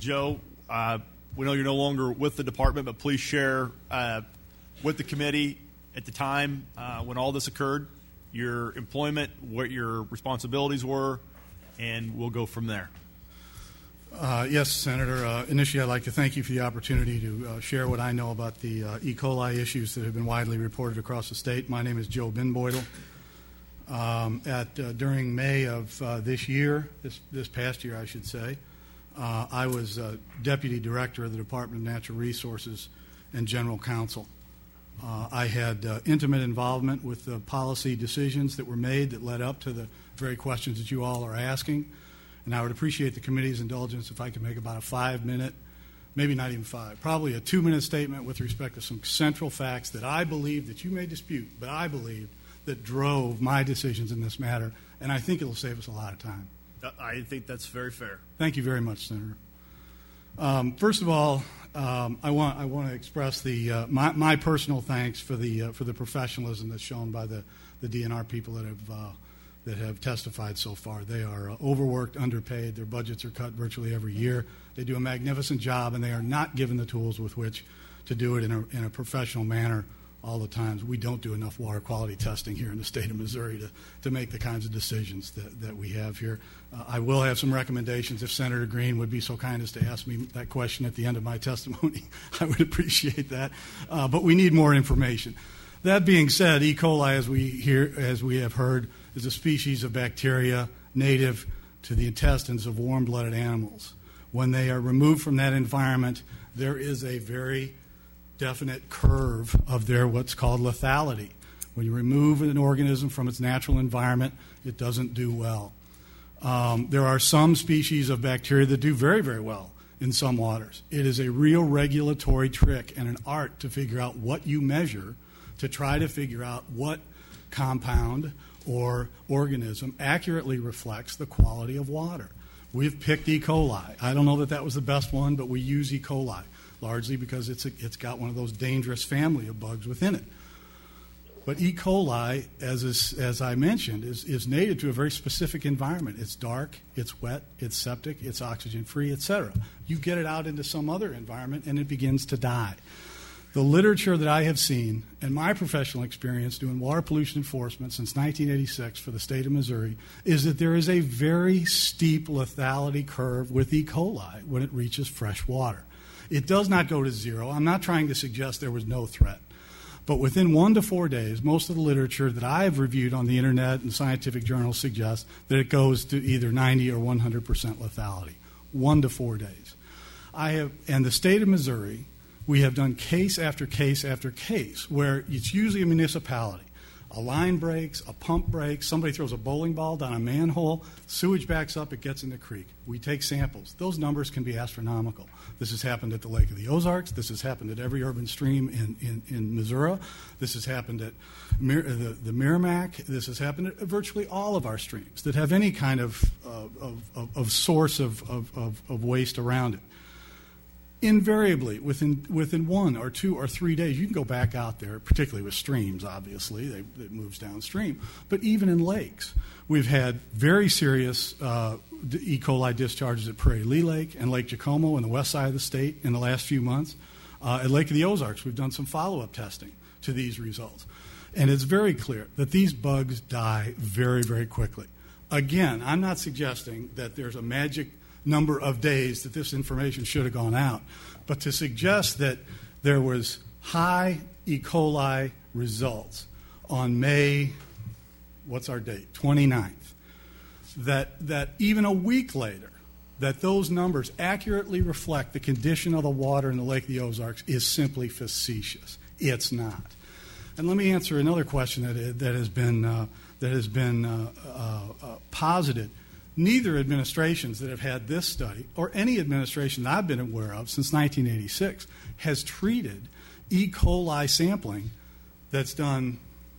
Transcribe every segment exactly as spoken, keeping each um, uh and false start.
Joe, uh, we know you're no longer with the department, but please share uh, with the committee at the time uh, when all this occurred, your employment, what your responsibilities were, and we'll go from there. Uh, yes, Senator. Uh, initially, I'd like to thank you for the opportunity to uh, share what I know about the uh, E. coli issues that have been widely reported across the state. My name is Joe Binboydle. Um, at uh, during May of uh, this year, this this past year, I should say, uh, I was uh, Deputy Director of the Department of Natural Resources and General Counsel. Uh, I had uh, intimate involvement with the policy decisions that were made that led up to the very questions that you all are asking. And I would appreciate the committee's indulgence if I could make about a five-minute, maybe not even five, probably a two-minute statement with respect to some central facts that I believe that you may dispute, but I believe that drove my decisions in this matter, and I think it will save us a lot of time. I think that's very fair. Thank you very much, Senator. Um, first of all, um, I want I want to express the uh, my, my personal thanks for the uh, for the professionalism that's shown by the, the D N R people that have uh, that have testified so far. They are uh, overworked, underpaid. Their budgets are cut virtually every year. They do a magnificent job, and they are not given the tools with which to do it in a, in a professional manner all the times. We don't do enough water quality testing here in the state of Missouri to, to make the kinds of decisions that, that we have here. Uh, I will have some recommendations. If Senator Green would be so kind as to ask me that question at the end of my testimony, I would appreciate that. Uh, but we need more information. That being said, E. coli, as we hear, as we have heard, is a species of bacteria native to the intestines of warm-blooded animals. When they are removed from that environment, there is a very definite curve of their what's called lethality. When you remove an organism from its natural environment, it doesn't do well. Um, there are some species of bacteria that do very, very well in some waters. It is a real regulatory trick and an art to figure out what you measure to try to figure out what compound or organism accurately reflects the quality of water. We've picked E. coli. I don't know that that was the best one, but we use E. coli, largely because it's, a, it's got one of those dangerous family of bugs within it. But E. coli, as, is, as I mentioned, is, is native to a very specific environment. It's dark, it's wet, it's septic, it's oxygen-free, et cetera. You get it out into some other environment, and it begins to die. The literature that I have seen and my professional experience doing water pollution enforcement since nineteen eighty-six for the state of Missouri is that there is a very steep lethality curve with E. coli when it reaches fresh water. It does not go to zero. I'm not trying to suggest there was no threat. But within one to four days, most of the literature that I have reviewed on the internet and scientific journals suggests that it goes to either ninety or one hundred percent lethality. One to four days. I have, and the state of Missouri, we have done case after case after case where it's usually a municipality. A line breaks, a pump breaks, somebody throws a bowling ball down a manhole, sewage backs up, it gets in the creek. We take samples. Those numbers can be astronomical. This has happened at the Lake of the Ozarks. This has happened at every urban stream in, in, in Missouri. This has happened at Mir- the, the Merrimack. This has happened at virtually all of our streams that have any kind of, uh, of, of, of source of, of, of, of waste around it. Invariably, within within one or two or three days, you can go back out there, particularly with streams, obviously, they, it moves downstream. But even in lakes, we've had very serious uh, E. coli discharges at Prairie Lee Lake and Lake Jacomo on the west side of the state in the last few months. Uh, at Lake of the Ozarks, we've done some follow-up testing to these results. And it's very clear that these bugs die very, very quickly. Again, I'm not suggesting that there's a magic number of days that this information should have gone out. But to suggest that there was high E. coli results on May, what's our date, twenty-ninth, that, that even a week later, that those numbers accurately reflect the condition of the water in the Lake of the Ozarks is simply facetious. It's not. And let me answer another question that, that has been, uh, that has been uh, uh, uh, posited. Neither administrations that have had this study, or any administration that I've been aware of since nineteen eighty-six, has treated E. coli sampling that's done.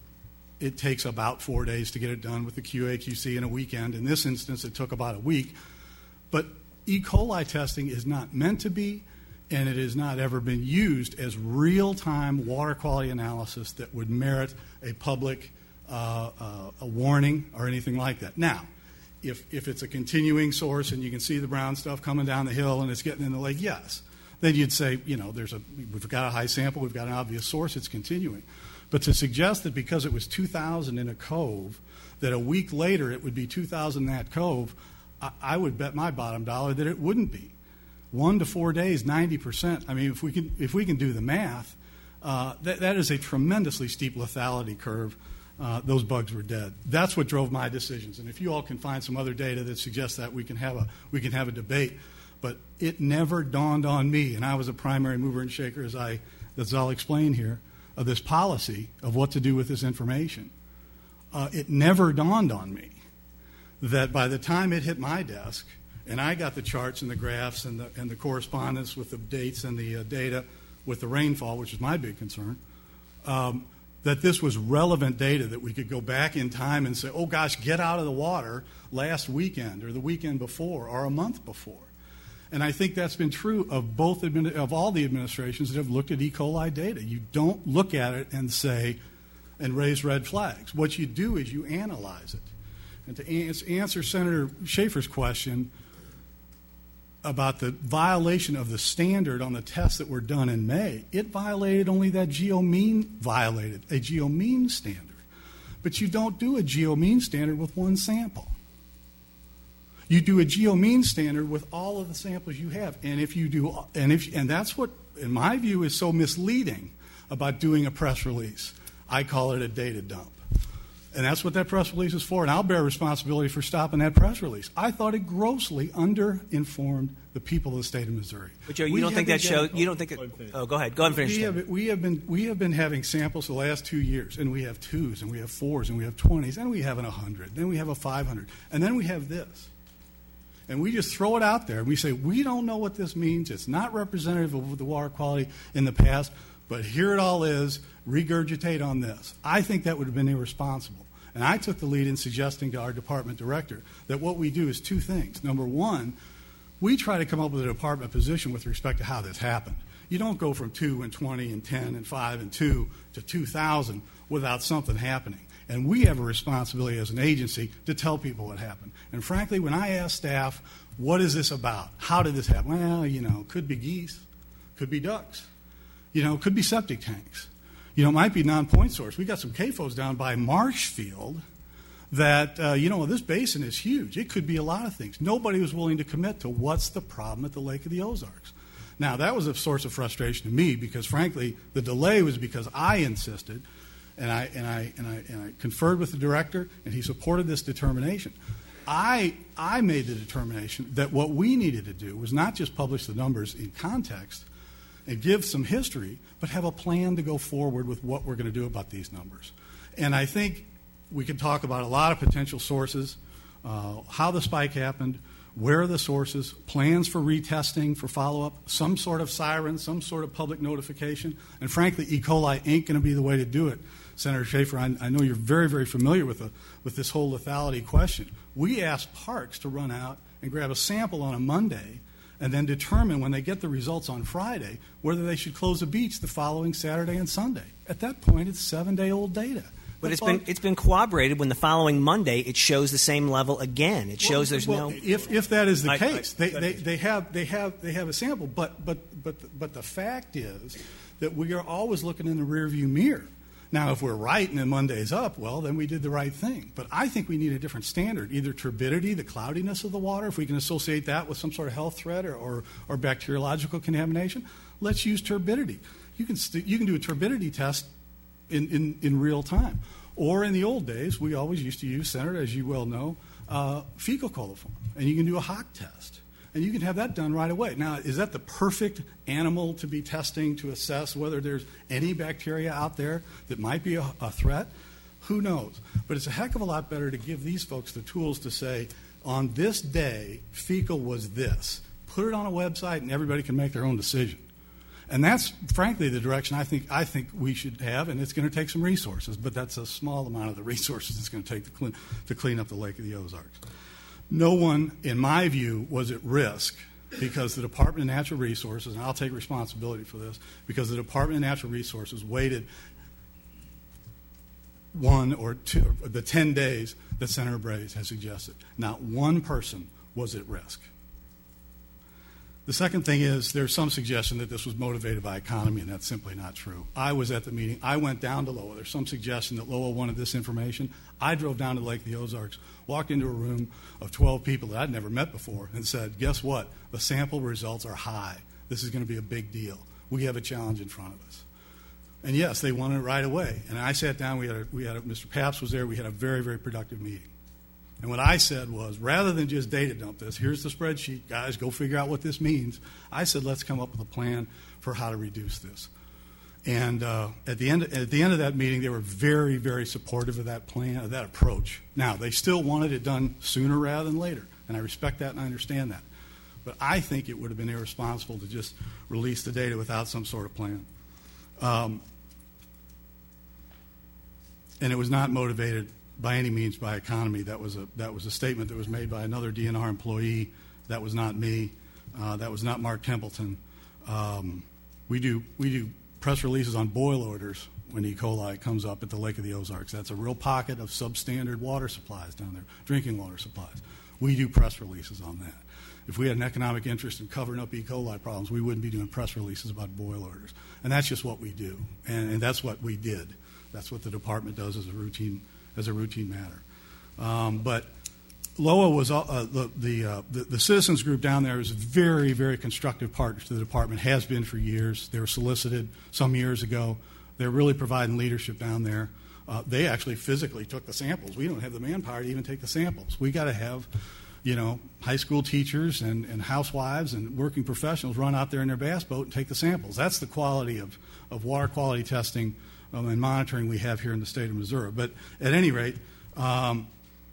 It takes about four days to get it done with the Q A Q C in a weekend. In this instance, it took about a week. But E. coli testing is not meant to be, and it has not ever been used as real-time water quality analysis that would merit a public uh, uh, a warning or anything like that. Now, if if it's a continuing source and you can see the brown stuff coming down the hill and it's getting in the lake, yes. Then you'd say, you know, there's a we've got a high sample, we've got an obvious source, it's continuing. But to suggest that because it was two thousand in a cove, that a week later it would be two thousand in that cove, I, I would bet my bottom dollar that it wouldn't be. One to four days, ninety percent. I mean, if we can if we can do the math, uh, that that is a tremendously steep lethality curve. Uh, those bugs were dead. That's what drove my decisions. And if you all can find some other data that suggests that, we can have a we can have a debate. But it never dawned on me, and I was a primary mover and shaker, as I as I'll explain here, of this policy of what to do with this information. Uh, it never dawned on me that by the time it hit my desk, and I got the charts and the graphs and the and the correspondence with the dates and the uh, data with the rainfall, which is my big concern, um, that this was relevant data that we could go back in time and say, oh gosh, get out of the water last weekend or the weekend before or a month before. And I think that's been true of both admin- of all the administrations that have looked at E. coli data. You don't look at it and say, and raise red flags. What you do is you analyze it. And to ans- answer Senator Schaefer's question about the violation of the standard on the tests that were done in May, it violated only that geomean violated, a geomean standard. But you don't do a geomean standard with one sample. You do a geomean standard with all of the samples you have. And if you do, and if and that's what, in my view, is so misleading about doing a press release. I call it a data dump. And that's what that press release is for, and I'll bear responsibility for stopping that press release. I thought it grossly under-informed the people of the state of Missouri. But Joe, you we don't think that shows? You don't think? It, oh, go ahead. Go ahead and finish. We have, we have been we have been having samples the last two years, and we have twos, and we have fours, and we have twenties, and we have an a hundred, then we have a five hundred, and then we have this. And we just throw it out there, and we say, we don't know what this means. It's not representative of the water quality in the past, but here it all is. Regurgitate on this. I think that would have been irresponsible. And I took the lead in suggesting to our department director that what we do is two things. Number one, we try to come up with a department position with respect to how this happened. You don't go from two and twenty and ten and five and two to two thousand without something happening. And we have a responsibility as an agency to tell people what happened. And frankly, when I ask staff, what is this about? How did this happen? Well, you know, could be geese, could be ducks, you know, could be septic tanks. You know, it might be non-point source. We got some C A F Os down by Marshfield that, uh, you know, this basin is huge. It could be a lot of things. Nobody was willing to commit to what's the problem at the Lake of the Ozarks. Now, that was a source of frustration to me because, frankly, the delay was because I insisted, and I and I and I and I conferred with the director, and he supported this determination. I I made the determination that what we needed to do was not just publish the numbers in context and give some history, but have a plan to go forward with what we're going to do about these numbers. And I think we could talk about a lot of potential sources, uh, how the spike happened, where are the sources, plans for retesting, for follow-up, some sort of siren, some sort of public notification. And frankly, E. coli ain't going to be the way to do it. Senator Schaefer, I, I know you're very, very familiar with, the, with this whole lethality question. We asked parks to run out and grab a sample on a Monday and then determine when they get the results on Friday whether they should close the beach the following Saturday and Sunday. At that point, it's seven-day-old data. But it's been it's been corroborated when the following Monday it shows the same level again. It shows well, there's well, no. If if that is the I, case, I, they, they, they have they have they have a sample. But but but but the fact is that we are always looking in the rearview mirror. Now, if we're right and then Monday's up, well, then we did the right thing. But I think we need a different standard, either turbidity, the cloudiness of the water, if we can associate that with some sort of health threat or, or, or bacteriological contamination, let's use turbidity. You can, st- you can do a turbidity test in, in, in real time. Or in the old days, we always used to use, Senator, as you well know, uh, fecal coliform. And you can do a H O C test. And you can have that done right away. Now, is that the perfect animal to be testing to assess whether there's any bacteria out there that might be a, a threat? Who knows? But it's a heck of a lot better to give these folks the tools to say, on this day, fecal was this. Put it on a website and everybody can make their own decision. And that's, frankly, the direction I think I think we should have, and it's going to take some resources, but that's a small amount of the resources it's going to take to clean, to clean up the Lake of the Ozarks. No one, in my view, was at risk because the Department of Natural Resources, and I'll take responsibility for this, because the Department of Natural Resources waited one or two, the ten days that Senator Braze has suggested. Not one person was at risk. The second thing is there's some suggestion that this was motivated by economy, and that's simply not true. I was at the meeting. I went down to L O A. There's some suggestion that L O A wanted this information. I drove down to Lake of the Ozarks, walked into a room of twelve people that I'd never met before, and said, guess what? The sample results are high. This is going to be a big deal. We have a challenge in front of us. And yes, they wanted it right away. And I sat down. We had, a, we had a, Mister Papps was there. We had a very, very productive meeting. And what I said was, rather than just data dump this, here's the spreadsheet, guys, go figure out what this means. I said, let's come up with a plan for how to reduce this. And uh, at the end, at the end of that meeting, they were very, very supportive of that plan, of that approach. Now, they still wanted it done sooner rather than later, and I respect that and I understand that. But I think it would have been irresponsible to just release the data without some sort of plan. Um, and it was not motivated by any means by economy. That was a that was a statement that was made by another D N R employee. That was not me. Uh, that was not Mark Templeton. Um, we do we do press releases on boil orders when E. coli comes up at the Lake of the Ozarks. That's a real pocket of substandard water supplies down there, drinking water supplies. We do press releases on that. If we had an economic interest in covering up E. coli problems, we wouldn't be doing press releases about boil orders. And that's just what we do, and, and that's what we did. That's what the department does as a routine as a routine matter. Um, but L O A was uh, the the, uh, the the citizens group down there is a very, very constructive partner to the department, has been for years. They were solicited some years ago. They're really providing leadership down there. Uh, they actually physically took the samples. We don't have the manpower to even take the samples. We got to have, you know, high school teachers and, and housewives and working professionals run out there in their bass boat and take the samples. That's the quality of, of water quality testing um, and monitoring we have here in the state of Missouri. But at any rate, um,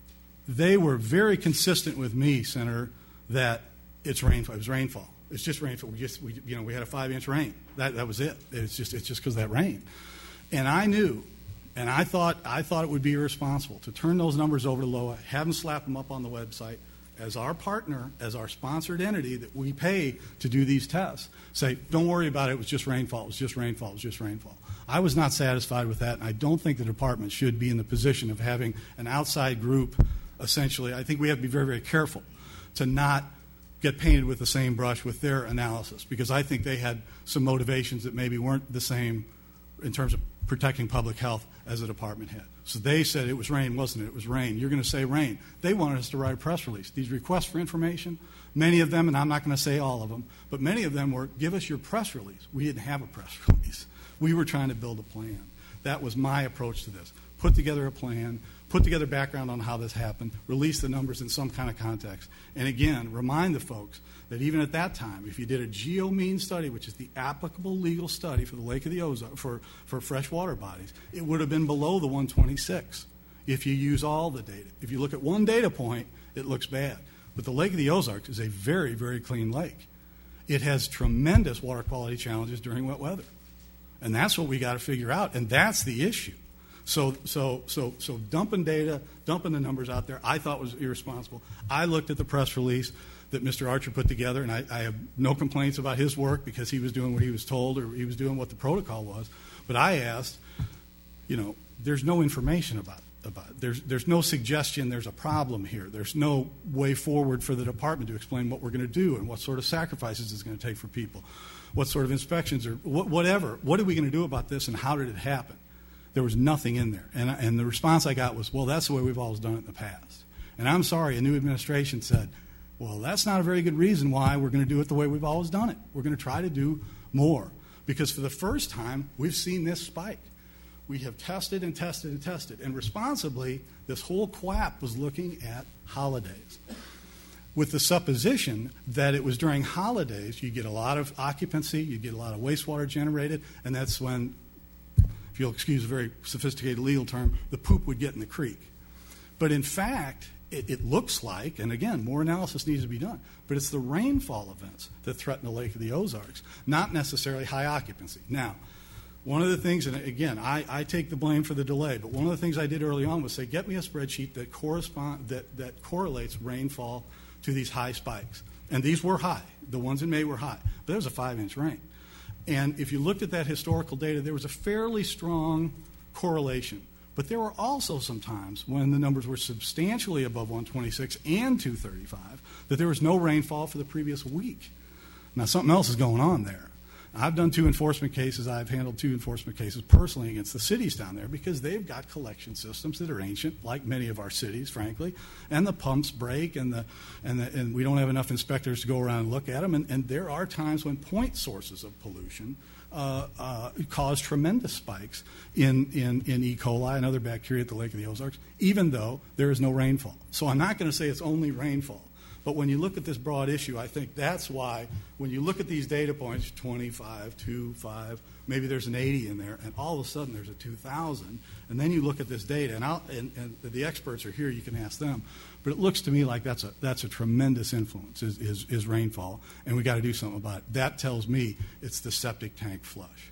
they were very consistent with me, Senator, that it's rainfall. It was rainfall. It's just rainfall. We just, we, you know, we had a five-inch rain. That that was it. It's just it's just because of that rain. And I knew, and I thought I thought it would be irresponsible to turn those numbers over to L O A, have them slap them up on the website as our partner, as our sponsored entity that we pay to do these tests. Say, don't worry about it. It was just rainfall. It was just rainfall. It was just rainfall. I was not satisfied with that, and I don't think the department should be in the position of having an outside group. Essentially, I think we have to be very, very careful to not get painted with the same brush with their analysis, because I think they had some motivations that maybe weren't the same in terms of protecting public health as the department had. So they said it was rain, wasn't it? It was rain. You're going to say rain. They wanted us to write a press release. These requests for information, many of them, and I'm not going to say all of them, but many of them were, give us your press release. We didn't have a press release. We were trying to build a plan. That was my approach to this. Put together a plan, put together background on how this happened, release the numbers in some kind of context. And again, remind the folks that even at that time, if you did a geo-mean study, which is the applicable legal study for the Lake of the Ozarks, for, for freshwater bodies, it would have been below the one twenty-six if you use all the data. If you look at one data point, it looks bad. But the Lake of the Ozarks is a very, very clean lake. It has tremendous water quality challenges during wet weather. And that's what we got to figure out, and that's the issue. So, so, so, so dumping data, dumping the numbers out there, I thought was irresponsible. I looked at the press release that Mister Archer put together, and I, I have no complaints about his work because he was doing what he was told or he was doing what the protocol was. But I asked, you know, there's no information about it. About it. There's, there's no suggestion there's a problem here. There's no way forward for the department to explain what we're going to do and what sort of sacrifices it's going to take for people, what sort of inspections or wh- whatever. What are we going to do about this and how did it happen? There was nothing in there. And, and the response I got was, well, that's the way we've always done it in the past. And I'm sorry, a new administration said, well, that's not a very good reason why we're going to do it the way we've always done it. We're going to try to do more. Because for the first time, we've seen this spike. We have tested and tested and tested. And responsibly, this whole Q A P was looking at holidays, with the supposition that it was during holidays you get a lot of occupancy, you get a lot of wastewater generated, and that's when, if you'll excuse a very sophisticated legal term, the poop would get in the creek. But in fact, it, it looks like, and again, more analysis needs to be done, but it's the rainfall events that threaten the Lake of the Ozarks, not necessarily high occupancy. Now, one of the things, and again, I, I take the blame for the delay, but one of the things I did early on was say, get me a spreadsheet that correspond that, that correlates rainfall to these high spikes. And these were high. The ones in May were high. But there was a five-inch rain. And if you looked at that historical data, there was a fairly strong correlation But there were also some times when the numbers were substantially above one twenty-six and two thirty-five that there was no rainfall for the previous week. Now, something else is going on there. I've done two enforcement cases. I've handled two enforcement cases personally against the cities down there because they've got collection systems that are ancient, like many of our cities, frankly, and the pumps break, and the and the, and we don't have enough inspectors to go around and look at them. And, and there are times when point sources of pollution uh, uh, cause tremendous spikes in, in, in E. coli and other bacteria at the Lake of the Ozarks, even though there is no rainfall. So I'm not going to say it's only rainfall. But when you look at this broad issue, I think that's why when you look at these data points, twenty-five, two, five, maybe there's an eighty in there, and all of a sudden there's a two thousand, and then you look at this data, and, I'll, and, and the experts are here, you can ask them. But it looks to me like that's a, that's a tremendous influence, is, is, is rainfall, and we've got to do something about it. That tells me it's the septic tank flush.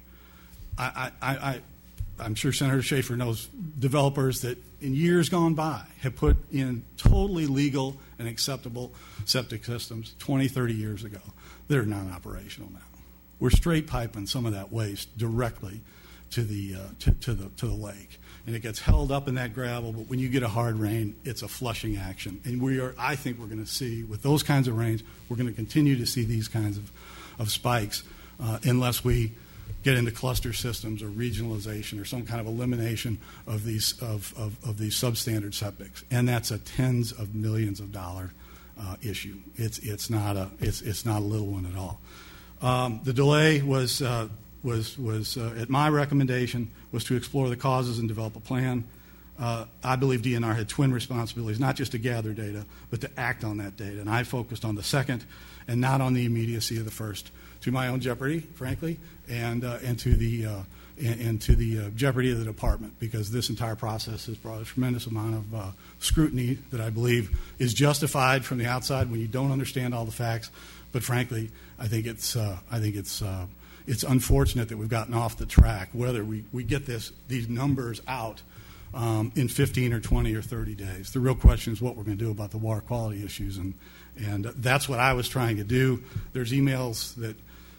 I, I, I, I'm sure Senator Schaefer knows developers that in years gone by have put in totally legal and acceptable septic systems twenty, thirty years ago that are non-operational now. We're straight piping some of that waste directly to the, uh, to, to, the, to the lake. And it gets held up in that gravel, but when you get a hard rain, it's a flushing action. And we are, I think we're going to see, with those kinds of rains, we're going to continue to see these kinds of, of spikes uh, unless we get into cluster systems or regionalization or some kind of elimination of these of, of, of these substandard septics, and that's a tens of millions of dollar uh, issue. It's it's not a it's it's not a little one at all. Um, the delay was uh, was was uh, at my recommendation was to explore the causes and develop a plan. Uh, I believe D N R had twin responsibilities, not just to gather data, but to act on that data, and I focused on the second and not on the immediacy of the first, to my own jeopardy, frankly, and uh, and to the uh, and, and to the uh, jeopardy of the department, because this entire process has brought a tremendous amount of uh, scrutiny that I believe is justified from the outside when you don't understand all the facts. But frankly, I think it's uh, I think it's uh, it's unfortunate that we've gotten off the track. Whether we, we get this these numbers out um, in fifteen or twenty or thirty days, the real question is what we're going to do about the water quality issues, and and that's what I was trying to do. There's emails that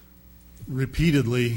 repeatedly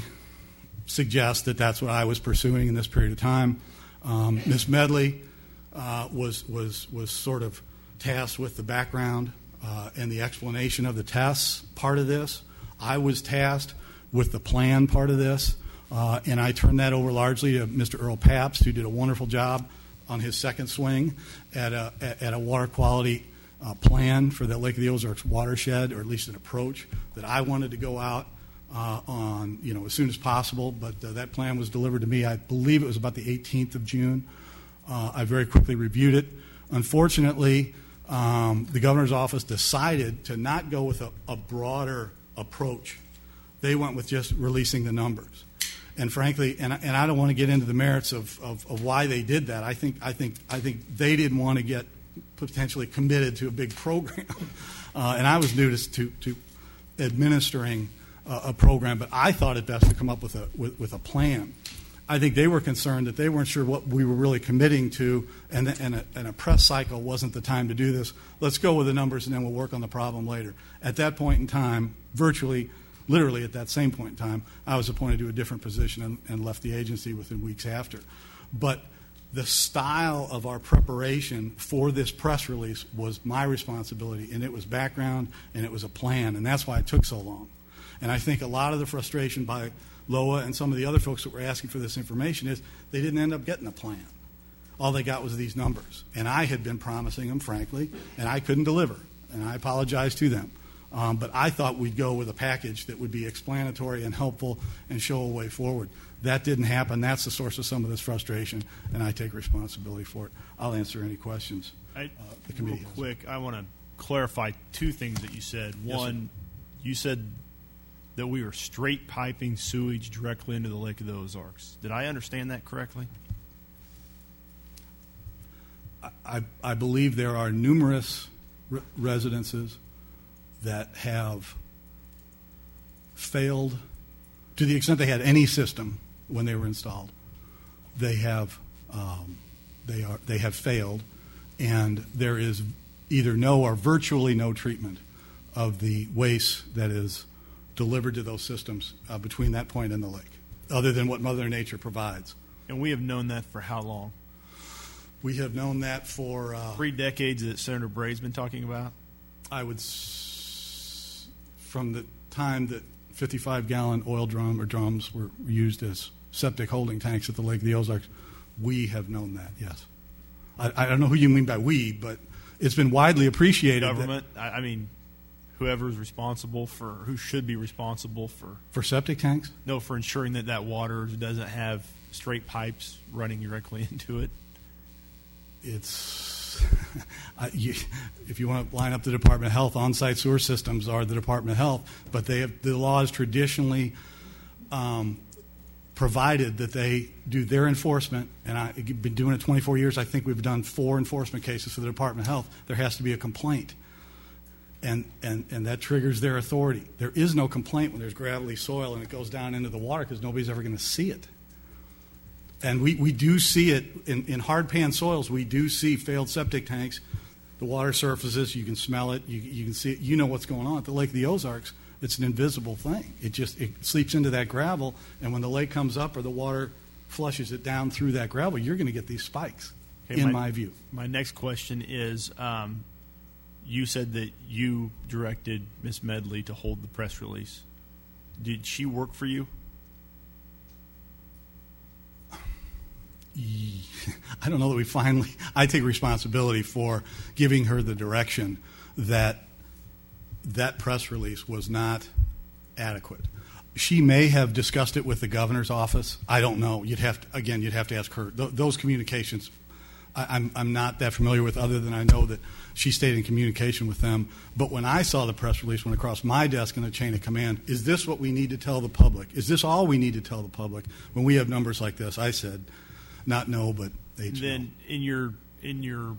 suggest that that's what I was pursuing in this period of time. Um, Miz Medley uh, was was was sort of tasked with the background uh, and the explanation of the tests part of this. I was tasked with the plan part of this, uh, and I turned that over largely to Mister Earl Pabst, who did a wonderful job on his second swing at a at a water quality uh, plan for the Lake of the Ozarks watershed, or at least an approach that I wanted to go out Uh, on, you know, as soon as possible, but uh, that plan was delivered to me. I believe it was about the eighteenth of June. Uh, I very quickly reviewed it. Unfortunately, um, the governor's office decided to not go with a, a broader approach. They went with just releasing the numbers. And frankly, and, and I don't want to get into the merits of, of, of why they did that. I think I think I think they didn't want to get potentially committed to a big program, uh, and I was new to to, to administering a program, but I thought it best to come up with a with, with a plan. I think they were concerned that they weren't sure what we were really committing to, and, and, a, and a press cycle wasn't the time to do this. Let's go with the numbers, and then we'll work on the problem later. At that point in time, virtually, literally at that same point in time, I was appointed to a different position and, and left the agency within weeks after. But the style of our preparation for this press release was my responsibility, and it was background, and it was a plan, and that's why it took so long. And I think a lot of the frustration by L O A and some of the other folks that were asking for this information is they didn't end up getting a plan. All they got was these numbers. And I had been promising them, frankly, and I couldn't deliver. And I apologize to them. Um, but I thought we'd go with a package that would be explanatory and helpful and show a way forward. That didn't happen. That's the source of some of this frustration, and I take responsibility for it. I'll answer any questions I, uh, the committee real has. quick, I want to clarify two things that you said. Yes, One, sir. you said that we were straight piping sewage directly into the Lake of the Ozarks. Did I understand that correctly? I, I believe there are numerous re- residences that have failed, to the extent they had any system when they were installed. They have um, they are they have failed, and there is either no or virtually no treatment of the waste that is delivered to those systems uh, between that point and the lake, other than what Mother Nature provides. And we have known that for how long? We have known that for uh, Three decades that Senator Bray's been talking about? I would, s- from the time that fifty-five gallon oil drum or drums were used as septic holding tanks at the Lake of the Ozarks, we have known that, yes. I, I don't know who you mean by we, but it's been widely appreciated. Government, I, I mean, whoever's responsible for, who should be responsible for, For septic tanks? no, for ensuring that that water doesn't have straight pipes running directly into it. It's, I, you, if you want to line up the Department of Health, on-site sewer systems are the Department of Health, but they have, the law is traditionally um, provided that they do their enforcement, and I've been doing it twenty-four years. I think we've done four enforcement cases for the Department of Health. There has to be a complaint, and, and, and that triggers their authority. There is no complaint when there's gravelly soil and it goes down into the water because nobody's ever going to see it. And we, we do see it in, in hard pan soils. We do see failed septic tanks. The water surfaces. You can smell it. You, you can see it. You know what's going on. At the Lake of the Ozarks, it's an invisible thing. It just it sleeps into that gravel, and when the lake comes up or the water flushes it down through that gravel, you're going to get these spikes, Okay, in my, my view. My next question is, um, you said that you directed Miz Medley to hold the press release. Did she work for you? I don't know that we finally, I take responsibility for giving her the direction that that press release was not adequate. She may have discussed it with the governor's office. I don't know. You'd have to, again, you'd have to ask her. Th- those communications, I, I'm, I'm not that familiar with, other than I know that she stayed in communication with them. But when I saw the press release went across my desk in the chain of command, is this what we need to tell the public? Is this all we need to tell the public when we have numbers like this? I said, not no, but H no. Then in your in your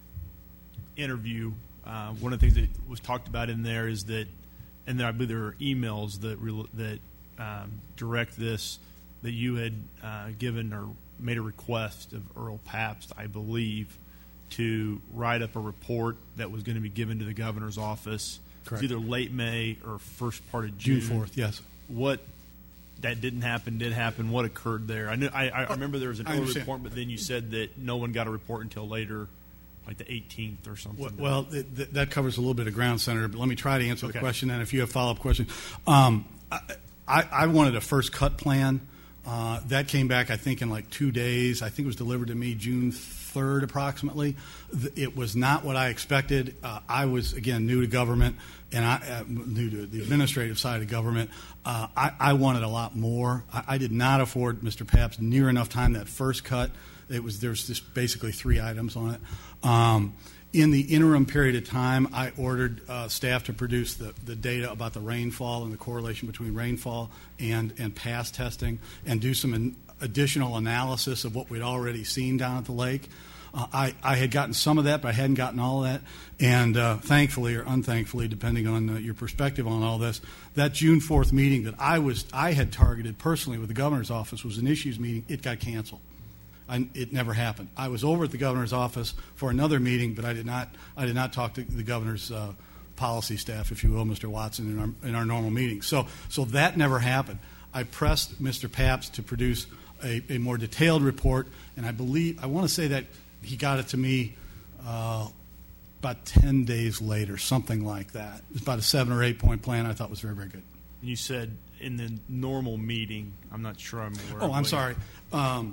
interview, uh, one of the things that was talked about in there is that, and then I believe there are emails that re- that um, direct this, that you had uh, given or made a request of Earl Pabst, I believe, to write up a report that was going to be given to the governor's office. Correct. It's either late May or first part of June. June fourth, yes. What that didn't happen did happen. What occurred there? I knew. I, I remember there was an I early understand. report, but then you said that no one got a report until later, like the eighteenth or something. Well, it, th- that covers a little bit of ground, Senator, but let me try to answer Okay. the question, and if you have follow-up questions. Um, I, I, I wanted a first cut plan. Uh, that came back, I think, in like two days. I think it was delivered to me June third, approximately. Th- It was not what I expected. Uh, I was, again, new to government, and I uh, new to the administrative side of government. Uh, I, I wanted a lot more. I, I did not afford Mister Pabst near enough time. That first cut, it was there's just basically three items on it. Um, in the interim period of time, I ordered uh, staff to produce the, the data about the rainfall and the correlation between rainfall and, and past testing, and do some an additional analysis of what we'd already seen down at the lake. Uh, I, I had gotten some of that, but I hadn't gotten all of that. And uh, thankfully, or unthankfully, depending on uh, your perspective on all this, that June fourth meeting that I was I had targeted personally with the governor's office was an issues meeting. It got canceled. I, it never happened. I was over at the governor's office for another meeting, but I did not. I did not talk to the governor's uh, policy staff, if you will, Mister Watson, in our in our normal meeting. So, so that never happened. I pressed Mister Pabst to produce a, a more detailed report, and I believe I want to say that he got it to me uh, about ten days later, something like that. It was about a seven or eight point plan. I thought was very, very good. You said in the normal meeting. I'm not sure I'm aware. Oh, of I'm what- sorry. Um,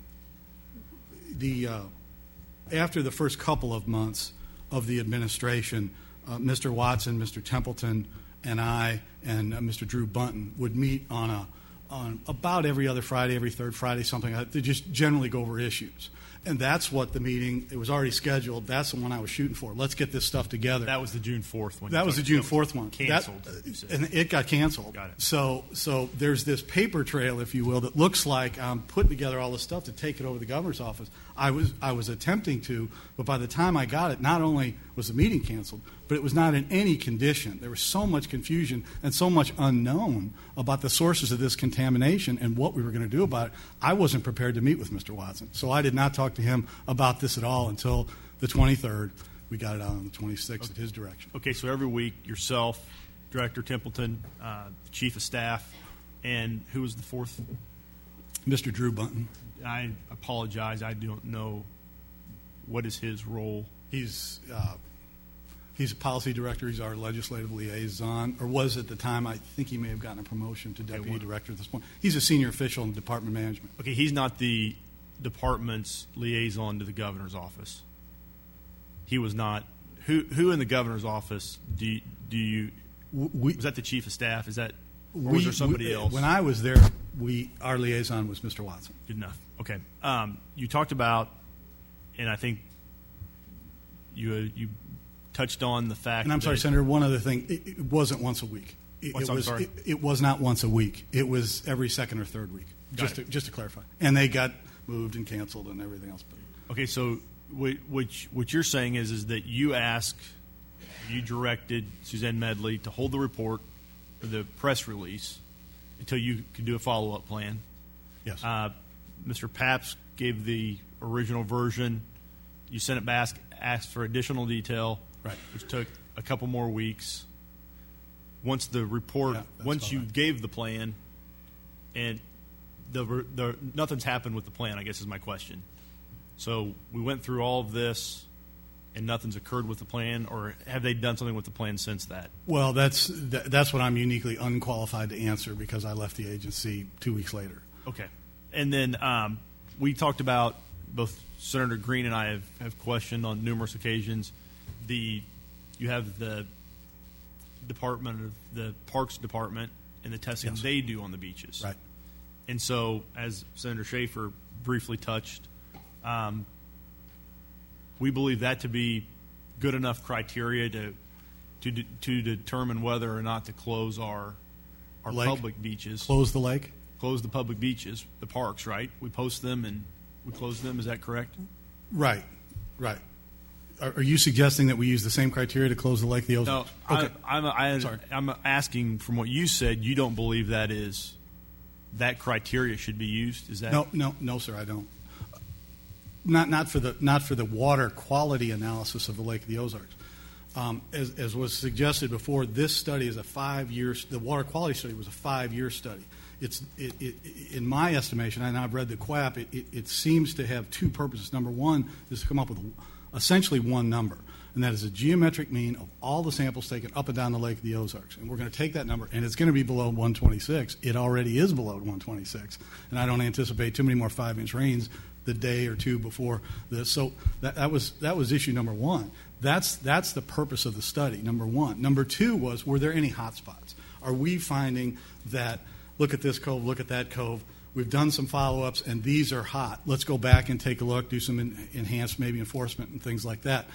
the uh, after the first couple of months of the administration, uh, Mister Watson, Mister Templeton, and I, and uh, Mister Drew Bunton would meet on a on about every other Friday, every third Friday, something like that, to just generally go over issues. And that's what the meeting, it was already scheduled. That's the one I was shooting for. Let's get this stuff together. That was the June fourth one. That was the June fourth one. Canceled. That, you said. and it got canceled. Got it. So, so there's this paper trail, if you will, that looks like I'm putting together all this stuff to take it over to the governor's office. I was, I was attempting to, but by the time I got it, not only was the meeting canceled, but it was not in any condition. There was so much confusion and so much unknown about the sources of this contamination and what we were going to do about it. I wasn't prepared to meet with Mister Watson, so I did not talk to him about this at all until the twenty-third. We got it out on the twenty-sixth at his direction. Okay, so every week, yourself, Director Templeton, uh, Chief of Staff, and who was the fourth? Mister Drew Bunton. I apologize. I don't know what is his role? He's uh, he's a policy director. He's our legislative liaison, or was at the time. I think he may have gotten a promotion to deputy Okay, director at this point. He's a senior official in department management. Okay, he's not the department's liaison to the governor's office. He was not. Who who in the governor's office do you, do you? We, Was that the chief of staff? Is that, or we, was there somebody we, else? When I was there, we our liaison was Mister Watson. Good enough. Okay. Um, you talked about, and I think you uh, you touched on the fact. And I'm sorry, that, Senator. One other thing: it, it wasn't once a week. It, What's- it I'm was. sorry? It, it was not once a week. It was every second or third week. Got Just it. to, just to clarify. And they got moved and canceled and everything else. But Okay, so what what you- what you're saying is is that you asked, you directed Suzanne Medley to hold the report for the press release until you could do a follow up plan. yes, Uh, Mister Papps gave the original version. You sent it back, asked for additional detail, Right. which took a couple more weeks. Once the report, Yeah, that's once about you right. gave the plan, and the, re- the nothing's happened with the plan, I guess is my question. So we went through all of this, and nothing's occurred with the plan, or have they done something with the plan since that? Well, that's that, that's what I'm uniquely unqualified to answer because I left the agency two weeks later. Okay. And then um, we talked about, both Senator Green and I have, have questioned on numerous occasions, the you have the Department of the Parks Department and the testing Yes. they do on the beaches. Right. And so, as Senator Schaefer briefly touched, um, we believe that to be good enough criteria to to de- to determine whether or not to close our our Lake? public beaches. Close the lake. Close the public beaches, the parks, right? We post them and we close them. Is that correct? Right. Right. Are, are you suggesting that we use the same criteria to close the lake, the No, Ozarks? I, I'm I, Sorry. I'm asking from what you said. You don't believe that is that criteria should be used. Is that No, no, no, sir, I don't. Not not for the not for the water quality analysis of the Lake of the Ozarks. Um, as, as was suggested before, this study is a five-year. The water quality study was a five-year study. It's it, it, in my estimation, and I've read the Q A P. It, it, it seems to have two purposes. Number one is to come up with essentially one number, and that is a geometric mean of all the samples taken up and down the Lake of the Ozarks. And we're going to take that number, and it's going to be below one twenty-six. It already is below one twenty-six, and I don't anticipate too many more five-inch rains the day or two before this. So that, that was that was issue number one. That's that's the purpose of the study. Number one. Number two was, were there any hot spots? Are we finding that? Look at this cove. Look at that cove. We've done some follow-ups, and these are hot. Let's go back and take a look, do some en- enhanced maybe enforcement and things like that.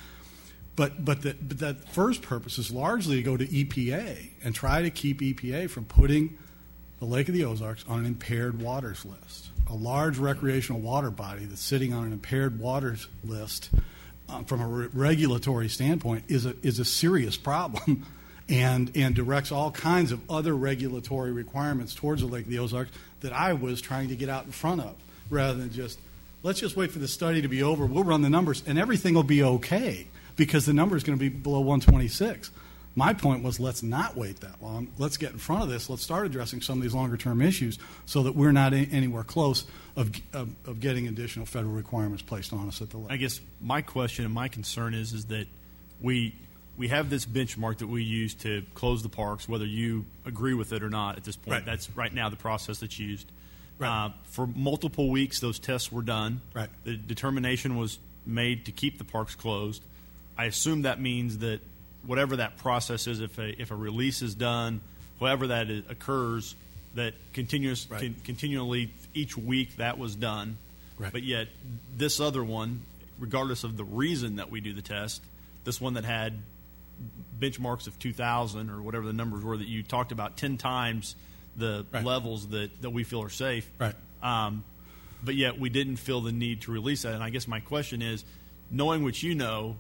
But but, the, but that first purpose is largely to go to E P A and try to keep E P A from putting the Lake of the Ozarks on an impaired waters list. A large recreational water body that's sitting on an impaired waters list uh, from a re- regulatory standpoint is a is a serious problem. And, and directs all kinds of other regulatory requirements towards the Lake of the Ozarks that I was trying to get out in front of, rather than just, let's just wait for the study to be over, we'll run the numbers, and everything will be okay, because the number is going to be below one twenty-six. My point was, let's not wait that long. Let's get in front of this. Let's start addressing some of these longer-term issues so that we're not a- anywhere close of, of, of getting additional federal requirements placed on us at the lake. I guess my question and my concern is is that we we have this benchmark that we use to close the parks, whether you agree with it or not at this point. Right. That's right now the process that's used. Right. Uh, for multiple weeks, those tests were done. Right. The determination was made to keep the parks closed. I assume that means that whatever that process is, if a, if a release is done, however that is, occurs, that continuous, Right. con, continually each week that was done. Right. But yet this other one, regardless of the reason that we do the test, this one that had benchmarks of two thousand or whatever the numbers were that you talked about, ten times the Right. levels that, that we feel are safe. Right. Um, but yet we didn't feel the need to release that. And I guess my question is, knowing what you know,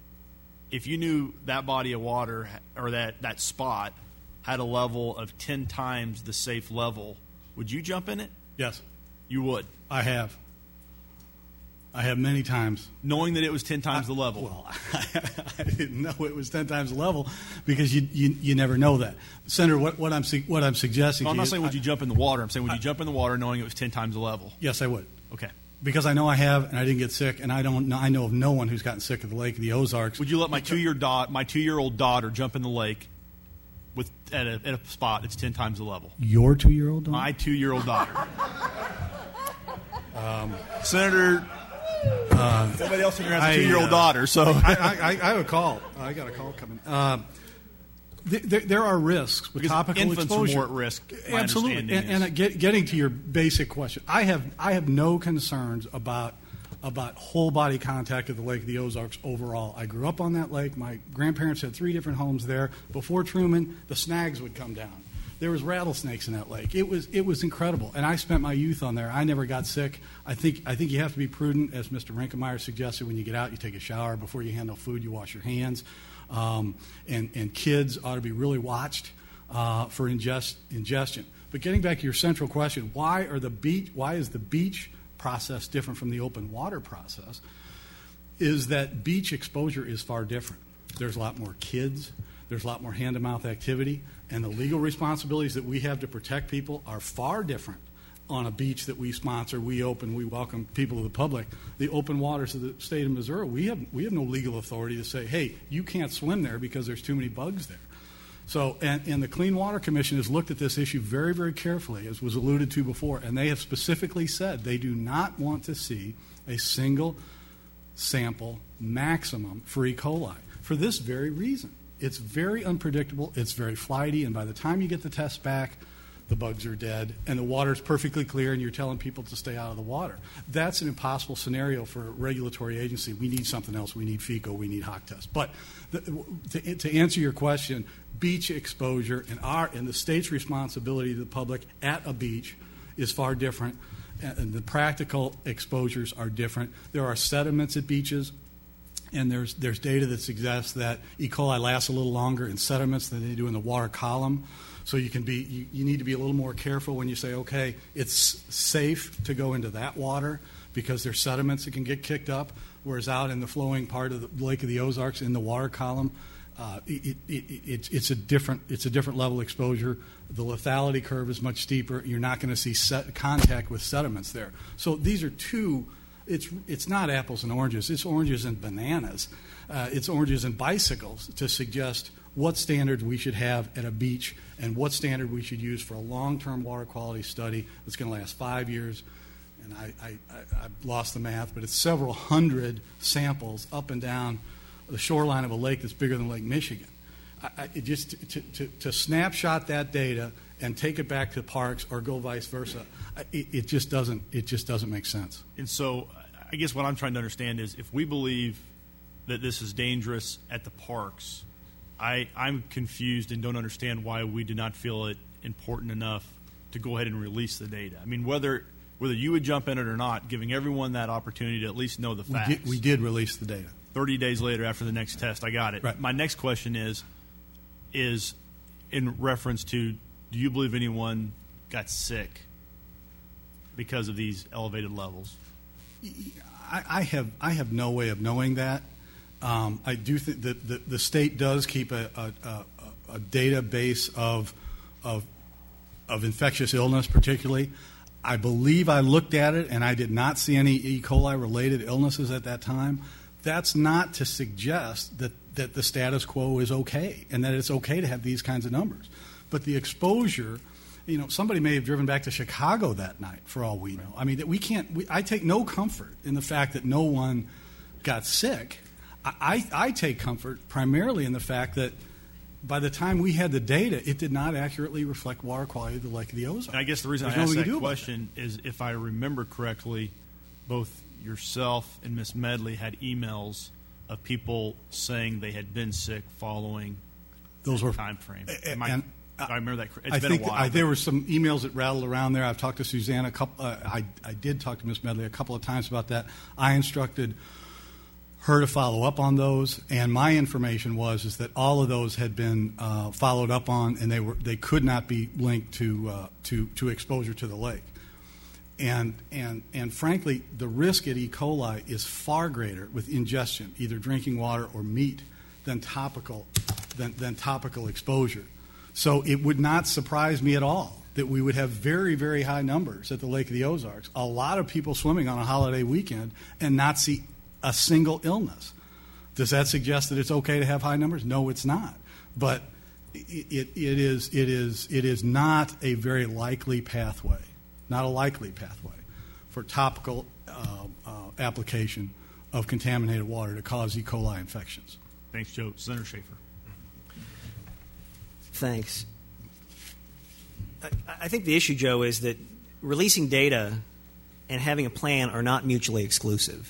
if you knew that body of water or that, that spot had a level of ten times the safe level, would you jump in it? Yes, You would. I have. I have many times. Knowing that it was ten times the level. Well, I didn't know it was ten times the level because you you, you never know that. Senator, what, what I'm su- what I'm suggesting No, I'm to not you, saying would I- you jump in the water. I'm saying would you I- jump in the water knowing it was ten times the level? Yes, I would. Okay. because I know I have, and I didn't get sick, and I don't know, I know of no one who's gotten sick at the Lake of the Ozarks. Would you let my two-year da- my two-year-old daughter jump in the lake with at a, at a spot that's ten times the level? Your two-year-old daughter? My two-year-old daughter. um, Senator, uh, somebody else in here has a I, two-year-old uh, daughter, so I, I, I have a call. I got a call coming. Uh, There, there are risks with because topical infants exposure. are more at risk. My Absolutely, understanding and, is. and get, getting to your basic question, I have I have no concerns about about whole body contact at the Lake of the Ozarks overall. I grew up on that lake. My grandparents had three different homes there. Before Truman, the snags would come down. There was rattlesnakes in that lake. It was it was incredible, and I spent my youth on there. I never got sick. I think I think you have to be prudent, as Mister Rinkemeyer suggested. When you get out, you take a shower. Before you handle food, you wash your hands. Um, and, and kids ought to be really watched uh, for ingest, ingestion. But getting back to your central question, why are the beach? Why is the beach process different from the open water process? Is that beach exposure is far different. There's a lot more kids. There's a lot more hand-to-mouth activity, and the legal responsibilities that we have to protect people are far different on a beach that we sponsor, we open, we welcome people to the public. The open waters of the state of Missouri, we have we have no legal authority to say, hey, you can't swim there because there's too many bugs there. So, and, and the Clean Water Commission has looked at this issue very, very carefully, as was alluded to before, and they have specifically said they do not want to see a single sample maximum for E. coli for this very reason. It's very unpredictable, it's very flighty, and by the time you get the test back, the bugs are dead, and the water's perfectly clear, and you're telling people to stay out of the water. That's an impossible scenario for a regulatory agency. We need something else. We need FECO. We need H O C test. But the, to, to answer your question, beach exposure and, our, and the state's responsibility to the public at a beach is far different, and the practical exposures are different. There are sediments at beaches, and there's, there's data that suggests that E. coli lasts a little longer in sediments than they do in the water column. So you can be, you, you need to be a little more careful when you say, okay, it's safe to go into that water because there's sediments that can get kicked up, whereas out in the flowing part of the Lake of the Ozarks in the water column, uh, it, it, it, it, it's a different, it's a different level of exposure. The lethality curve is much steeper. You're not going to see set contact with sediments there. So these are two. It's it's not apples and oranges. It's oranges and bananas. Uh, it's oranges and bicycles to suggest what standards we should have at a beach and what standard we should use for a long-term water quality study that's going to last five years. And I, I, I, I've lost the math, but it's several hundred samples up and down the shoreline of a lake that's bigger than Lake Michigan. I, I, it just to, to, to snapshot that data and take it back to parks or go vice versa, it, it just doesn't it just doesn't make sense. And so I guess what I'm trying to understand is if we believe that this is dangerous at the parks, I, I'm confused and don't understand why we did not feel it important enough to go ahead and release the data. I mean, whether whether you would jump in it or not, giving everyone that opportunity to at least know the facts. We did, we did release the data. thirty days later after the next test, I got it. Right. My next question is, is in reference to, do you believe anyone got sick because of these elevated levels? I, I have I have no way of knowing that. Um, I do think that the, the state does keep a, a, a, a database of, of of infectious illness, particularly. I believe I looked at it and I did not see any E. coli related illnesses at that time. That's not to suggest that, that the status quo is okay and that it's okay to have these kinds of numbers. But the exposure, you know, somebody may have driven back to Chicago that night for all we know. I mean, we can't. We, I take no comfort in the fact that no one got sick. I, I take comfort primarily in the fact that by the time we had the data, it did not accurately reflect water quality of the Lake of the Ozarks. And I guess the reason There's I asked nothing that to do about question is, if I remember correctly, both yourself and Miz Medley had emails of people saying they had been sick following Those were time frame. Am I, and I remember that. It's I been think a while. I, there were some emails that rattled around there. I've talked to Suzanne a couple. Uh, I I did talk to Miz Medley a couple of times about that. I instructed her to follow up on those, and my information was is that all of those had been uh, followed up on, and they were they could not be linked to uh, to to exposure to the lake. And and and frankly, the risk at E. coli is far greater with ingestion, either drinking water or meat, than topical than, than topical exposure. So it would not surprise me at all that we would have very, very high numbers at the Lake of the Ozarks. A lot of people swimming on a holiday weekend and not see a single illness. Does that suggest that it's okay to have high numbers? No, it's not. But it, it, it is it is it is not a very likely pathway, not a likely pathway for topical uh, uh, application of contaminated water to cause E. coli infections. Thanks, Joe. Senator Schaefer. Thanks. I, I think the issue, Joe, is that releasing data and having a plan are not mutually exclusive,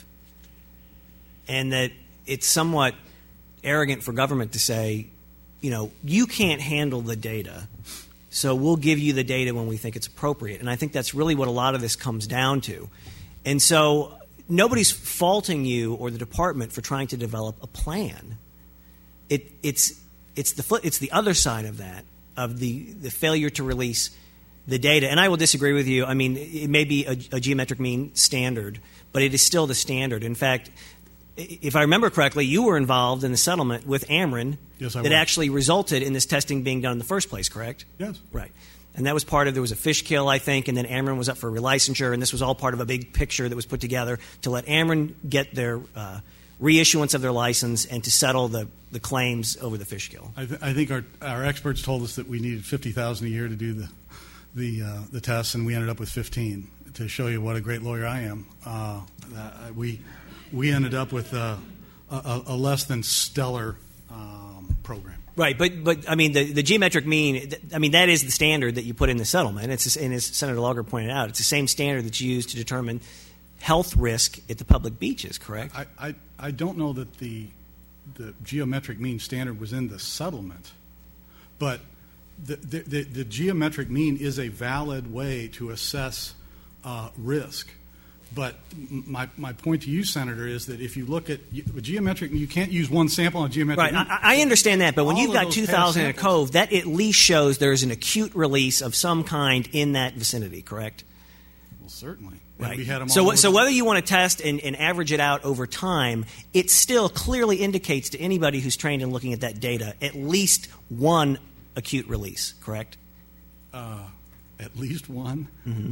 and that it's somewhat arrogant for government to say, you know, you can't handle the data, so we'll give you the data when we think it's appropriate. And I think that's really what a lot of this comes down to. And so nobody's faulting you or the department for trying to develop a plan. It, it's it's the foot, it's the other side of that, of the, the failure to release the data. And I will disagree with you. I mean, it may be a, a geometric mean standard, but it is still the standard. In fact, if I remember correctly, you were involved in the settlement with Ameren yes, I that was. actually resulted in this testing being done in the first place, correct? Yes. Right. And that was part of, there was a fish kill, I think, and then Ameren was up for relicensure, and this was all part of a big picture that was put together to let Ameren get their uh, reissuance of their license and to settle the, the claims over the fish kill. I, th- I think our, our experts told us that we needed fifty thousand dollars a year to do the the, uh, the tests, and we ended up with fifteen. To show you what a great lawyer I am, uh, uh, we we ended up with uh, a, a less than stellar um, program. Right, but but I mean the, the geometric mean. I mean that is the standard that you put in the settlement. It's and as Senator Lager pointed out, it's the same standard that's used to determine health risk at the public beaches. Correct? I, I, I don't know that the the geometric mean standard was in the settlement, but the the, the, the geometric mean is a valid way to assess uh, risk. But my, my point to you, Senator, is that if you look at geometric, you can't use one sample on geometric. Right, I, I understand that, but when All you've of got those two thousand in a past cove, that at least shows there's an acute release of some kind in that vicinity, correct? Well, certainly. And Right. we had them So, all so over. whether you want to test and, and average it out over time, it still clearly indicates to anybody who's trained in looking at that data at least one acute release, correct? Uh, at least one. Mm-hmm.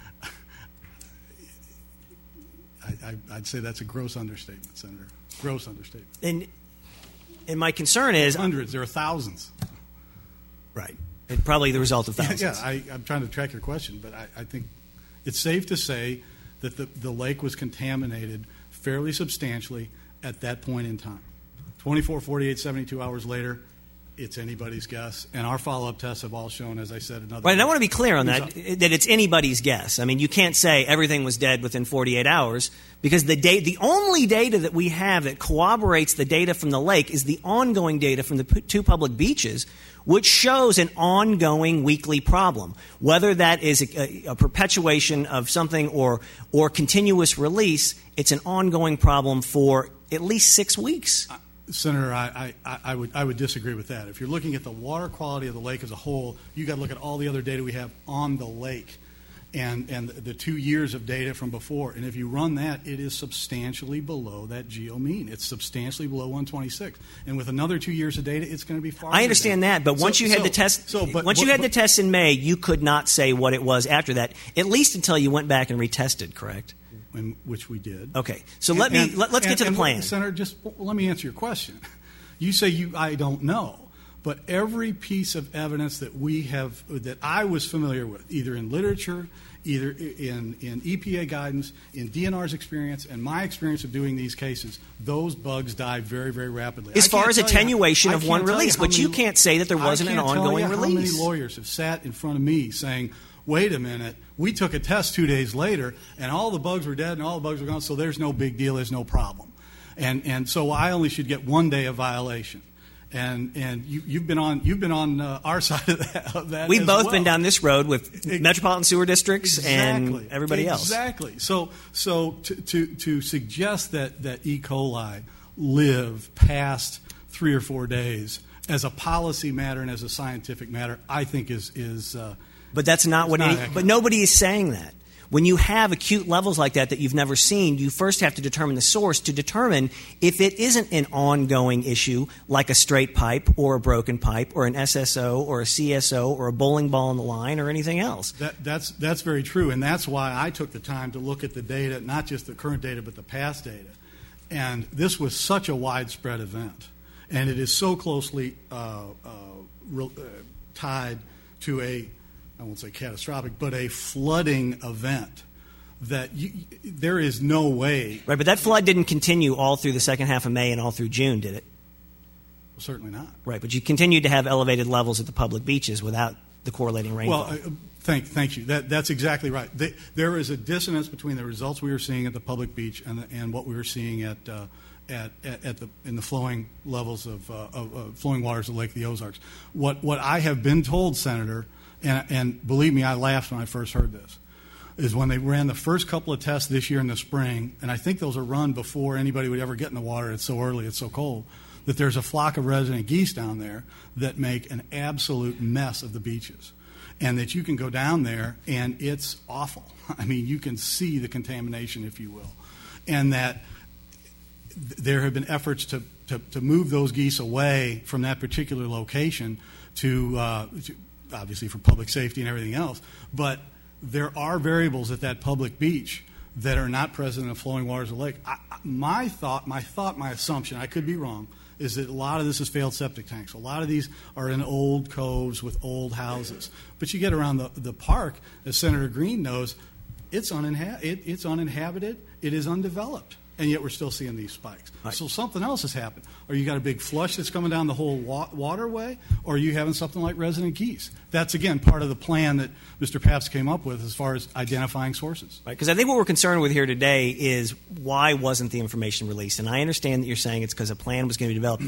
I, I, I'd say that's a gross understatement, Senator. Gross understatement. And and my concern is Hundreds. There are thousands. right, and probably the result of thousands. Yeah, I, I'm trying to track your question, but I, I think it's safe to say that the, the lake was contaminated fairly substantially at that point in time. twenty-four, forty-eight, seventy-two hours later, it's anybody's guess. And our follow-up tests have all shown, as I said, another. Right, and I want to be clear on that, Who's that it's anybody's guess. I mean, you can't say everything was dead within forty-eight hours because the da- the only data that we have that corroborates the data from the lake is the ongoing data from the p- two public beaches, which shows an ongoing weekly problem. Whether that is a, a, a perpetuation of something or or continuous release, it's an ongoing problem for at least six weeks. Senator, I, I, I would I would disagree with that. If you're looking at the water quality of the lake as a whole, you got to look at all the other data we have on the lake, and and the two years of data from before. And if you run that, it is substantially below that geo mean. It's substantially below one twenty-six. And with another two years of data, it's going to be far. I understand that, but once so, you had so, the test, so, but, once you but, had but, the test in May, you could not say what it was after that. At least until you went back and retested, correct? in, which we did. Okay, so And- let me and- let, let's and- get to the and plan. Senator, just well, let me answer your question. You say you I don't know, but every piece of evidence that we have that I was familiar with, either in literature, either in, in E P A guidance, in D N R's experience, and my experience of doing these cases, those bugs die very, very rapidly. As I far can't as tell you how- attenuation I of can't one tell you release, how but you many- can't say that there wasn't I an can't tell ongoing you how release. many lawyers have sat in front of me saying, wait a minute, we took a test two days later, and all the bugs were dead and all the bugs were gone, so there's no big deal, there's no problem. And and so I only should get one day of violation. And and you, you've been on you've been on uh, our side of that. Of that We've as both well. been down this road with Ex- metropolitan sewer districts Exactly. and everybody else. Exactly. So so to, to to suggest that that E. coli live past three or four days as a policy matter and as a scientific matter, I think is is. Uh, But that's not what. not Any, accurate. but nobody is saying that. When you have acute levels like that that you've never seen, you first have to determine the source to determine if it isn't an ongoing issue like a straight pipe or a broken pipe or an S S O or a C S O or a bowling ball in the line or anything else. That, that's, that's very true, and that's why I took the time to look at the data, not just the current data but the past data. And this was such a widespread event, and it is so closely uh, uh, re- uh, tied to a, I won't say catastrophic, but a flooding event that you, there is no way. Right, but that flood didn't continue all through the second half of May and all through June, did it? Well, certainly not. Right, but you continued to have elevated levels at the public beaches without the correlating rainfall. Well, uh, thank, thank you. That, that's exactly right. They, there is a dissonance between the results we were seeing at the public beach and, the, and what we were seeing at, uh, at, at, at the in the flowing levels of, uh, of uh, flowing waters of Lake the Ozarks. What what I have been told, Senator, and, and believe me, I laughed when I first heard this, is when they ran the first couple of tests this year in the spring, and I think those are run before anybody would ever get in the water. It's so early, it's so cold, that there's a flock of resident geese down there that make an absolute mess of the beaches. And that you can go down there and it's awful. I mean, you can see the contamination, if you will. And that th- there have been efforts to, to, to move those geese away from that particular location to, uh, to, obviously for public safety and everything else. But there are variables at that public beach that are not present in the flowing waters of the lake. I, my thought, my thought, my assumption, I could be wrong, is that a lot of this is failed septic tanks. A lot of these are in old coves with old houses. But you get around the, the park, as Senator Green knows, it's, uninha- it, it's uninhabited, it is undeveloped, and yet we're still seeing these spikes. Right. So something else has happened. Or you got a big flush that's coming down the whole wa- waterway, or are you having something like resident geese? That's, again, part of the plan that Mister Pabst came up with as far as identifying sources. Right, because I think what we're concerned with here today is why wasn't the information released? And I understand that you're saying it's because a plan was going to be developed.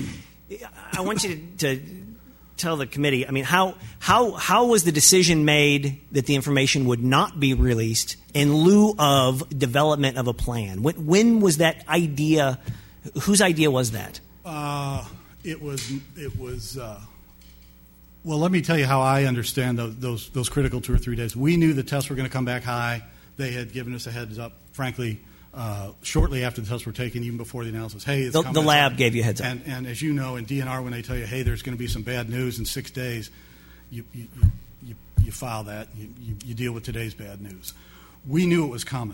I want you to, to tell the committee, I mean, how, how, how was the decision made that the information would not be released in lieu of development of a plan? When, when was that idea, whose idea was that? Uh, it was, it was, uh, well, let me tell you how I understand those, those, those critical two or three days. We knew the tests were going to come back high. They had given us a heads up, frankly, uh, shortly after the tests were taken, even before the analysis. Hey, it's the, coming the lab up. gave you a heads up. And, and as you know, in D N R, when they tell you, hey, there's going to be some bad news in six days, you, you, you, you file that. You, you, you deal with today's bad news. We knew it was coming.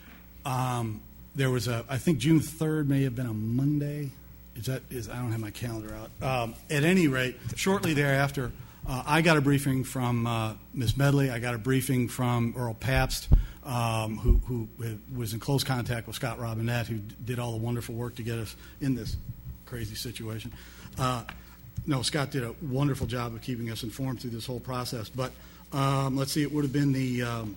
Um, there was a, I think June third may have been a Monday. Is that, is, I don't have my calendar out. Um, at any rate, shortly thereafter, uh, I got a briefing from uh, Miz Medley. I got a briefing from Earl Pabst, um, who, who was in close contact with Scott Robinette, who did all the wonderful work to get us in this crazy situation. Uh, no, Scott did a wonderful job of keeping us informed through this whole process. But um, let's see, it would have been the um,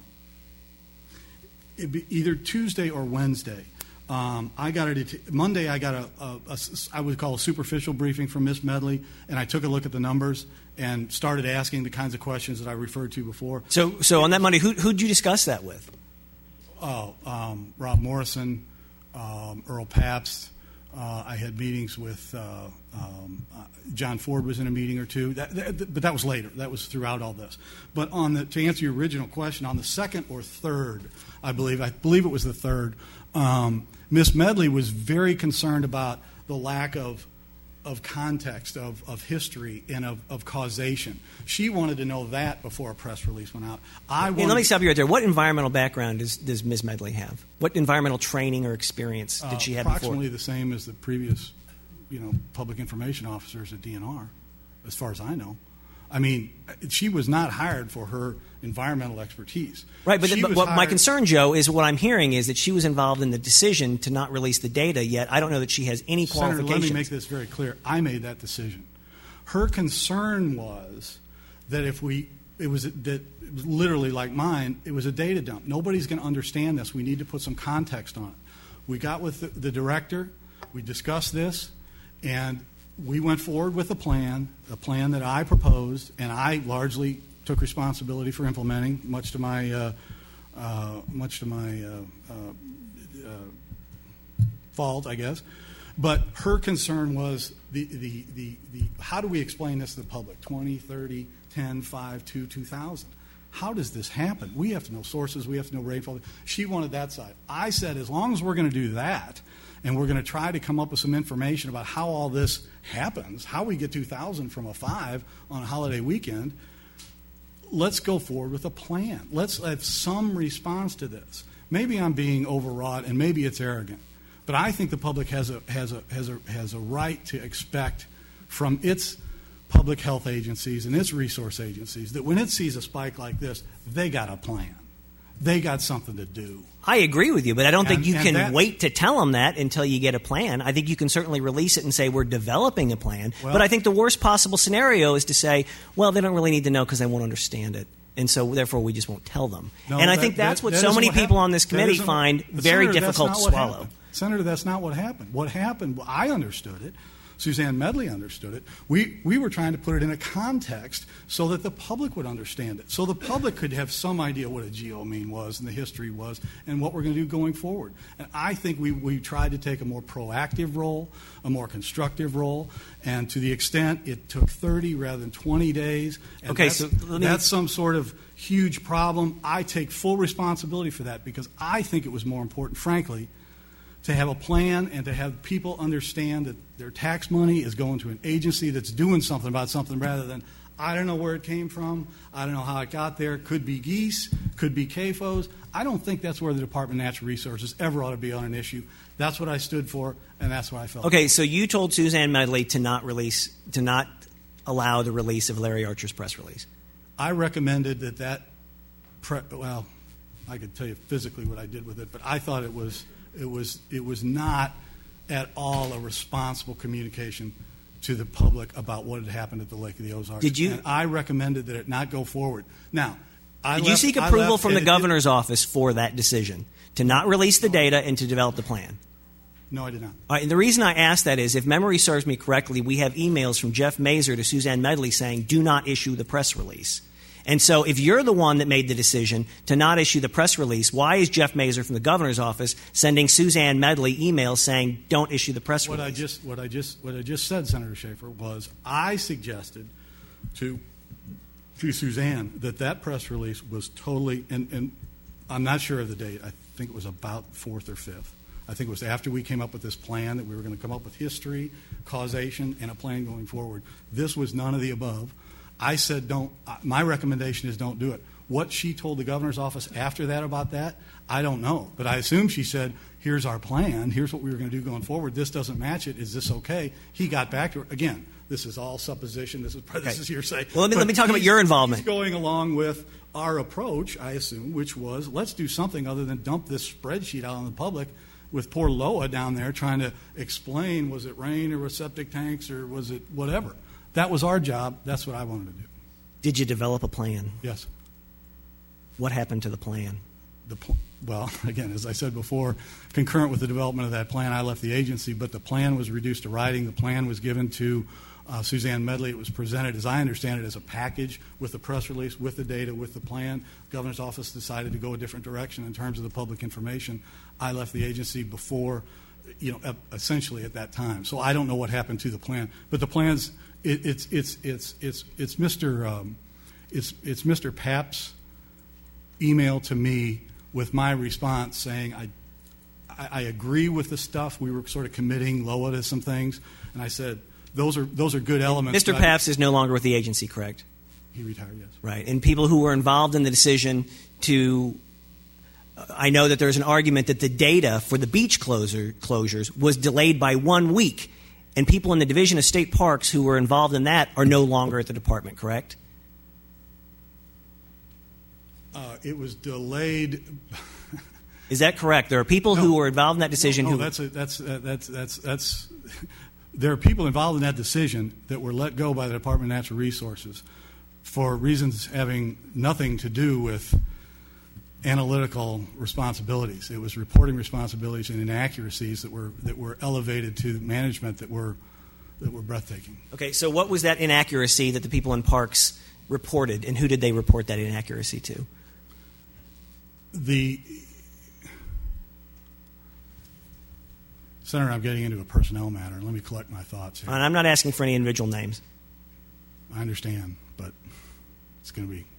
it'd be either Tuesday or Wednesday. Um, I got a Monday. I got a, a, a I would call a superficial briefing from Miz Medley, and I took a look at the numbers and started asking the kinds of questions that I referred to before. So, so on that Monday, who who did you discuss that with? Oh, um, Rob Morrison, um, Earl Pabst. Uh, I had meetings with uh, um, uh, John Ford was in a meeting or two, that, that, but that was later. That was throughout all this. But on the, to answer your original question, on the second or third, I believe, I believe it was the third, um, Miz Medley was very concerned about the lack of of context, of, of history, and of, of causation. She wanted to know that before a press release went out. I hey, let me stop you right there. What environmental background does, does Miz Medley have? What environmental training or experience did uh, she have approximately before? the same as the previous, you know, public information officers at D N R, as far as I know. I mean, she was not hired for her environmental expertise. Right, but, the, but what hired, my concern, Joe, is what I'm hearing is that she was involved in the decision to not release the data, yet I don't know that she has any qualifications. Senator, let me make this very clear. I made that decision. Her concern was that if we, it was that it was literally like mine, it was a data dump. Nobody's going to understand this. We need to put some context on it. We got with the, the director, we discussed this, and we went forward with a plan, a plan that I proposed, and I largely took responsibility for implementing, much to my, uh, uh, much to my uh, uh, uh, fault, I guess. But her concern was the, the, the, the how do we explain this to the public? twenty, thirty, ten, five, two, two thousand. how does this happen? We have to know sources. We have to know rainfall. She wanted that side. I said, as long as we're going to do that, and we're going to try to come up with some information about how all this happens, how we get two thousand from a five on a holiday weekend, let's go forward with a plan. Let's have some response to this. Maybe I'm being overwrought, and maybe it's arrogant, but I think the public has a has a has a has a right to expect from its public health agencies and its resource agencies that when it sees a spike like this, they got a plan. They got something to do. I agree with you, but I don't think And- you and can that- wait to tell them that until you get a plan. I think you can certainly release it and say we're developing a plan. Well- but I think the worst possible scenario is to say, well, they don't really need to know because they won't understand it. And so, therefore, we just won't tell them. No, and I that- think that's that- what that so isn't many what people happened. on this That committee isn't- find but very Senator, that's difficult not to what swallow. happened. Senator, that's not what happened. What happened, I understood it. Suzanne Medley understood it. We, we were trying to put it in a context so that the public would understand it, so the public could have some idea what a geomean was and the history was and what we're going to do going forward. And I think we, we tried to take a more proactive role, a more constructive role, and to the extent it took thirty rather than twenty days, and Okay, that's, so let me- that's some sort of huge problem. I take full responsibility for that because I think it was more important, frankly, to have a plan and to have people understand that their tax money is going to an agency that's doing something about something rather than, I don't know where it came from, I don't know how it got there, could be geese, could be C A F Os. I don't think that's where the Department of Natural Resources ever ought to be on an issue. That's what I stood for, and that's what I felt. Okay, so you told Suzanne Medley to not release, to not allow the release of Larry Archer's press release. I recommended that that, pre- well, I could tell you physically what I did with it, but I thought it was it was it was not at all a responsible communication to the public about what had happened at the Lake of the Ozarks. Did you- And I recommended that it not go forward. Now, I Did left, you seek I approval left- from the it- it- governor's office for that decision to not release the data and to develop the plan? No, I did not. All right, and the reason I ask that is, if memory serves me correctly, we have emails from Jeff Mazur to Suzanne Medley saying, do not issue the press release. And so if you're the one that made the decision to not issue the press release, why is Jeff Mazur from the governor's office sending Suzanne Medley emails saying, don't issue the press What I release? just what I just what I just said, Senator Schaefer, was I suggested to to Suzanne that that press release was totally, and, and I'm not sure of the date. I think it was about fourth or fifth. I think it was after we came up with this plan that we were going to come up with history, causation, and a plan going forward. This was none of the above. I said don't. My recommendation is don't do it. What she told the governor's office after that about that, I don't know. But I assume she said, here's our plan. Here's what we were going to do going forward. This doesn't match it. Is this okay? He got back to her. Again, this is all supposition. This is, Okay. this is hearsay. Well, let me- But let me talk about he's- your involvement. He's going along with our approach, I assume, which was let's do something other than dump this spreadsheet out on the public with poor Loa down there trying to explain, was it rain or was septic tanks or was it whatever. That was our job. That's what I wanted to do. Did you develop a plan? Yes. What happened to the plan? The pl- well, again, as I said before, concurrent with the development of that plan, I left the agency, but the plan was reduced to writing. The plan was given to uh, Suzanne Medley. It was presented, as I understand it, as a package with the press release, with the data, with the plan. The governor's office decided to go a different direction in terms of the public information. I left the agency before, you know, essentially at that time. So I don't know what happened to the plan. But the plans, it, it's it's it's it's it's Mister Um, it's it's Mister Papp's email to me with my response saying I, I I agree with the stuff. We were sort of committing Loa to some things, and I said those are those are good elements. Mister but I- Papps is no longer with the agency, correct? He retired, yes. Right. And people who were involved in the decision to, uh, I know that there's an argument that the data for the beach closure, closures was delayed by one week, and people in the Division of State Parks who were involved in that are no longer at the department, correct? Uh, it was delayed. Is that correct? There are people No. who were involved in that decision No, who. that's a, that's uh, that's that's that's. There are people involved in that decision that were let go by the Department of Natural Resources for reasons having nothing to do with analytical responsibilities. It was reporting responsibilities and inaccuracies that were that were elevated to management that were that were breathtaking. Okay, so what was that inaccuracy that the people in parks reported, and who did they report that inaccuracy to? The Senator, I'm getting into a personnel matter. Let me collect my thoughts here. And I'm not asking for any individual names. I understand, but it's going to be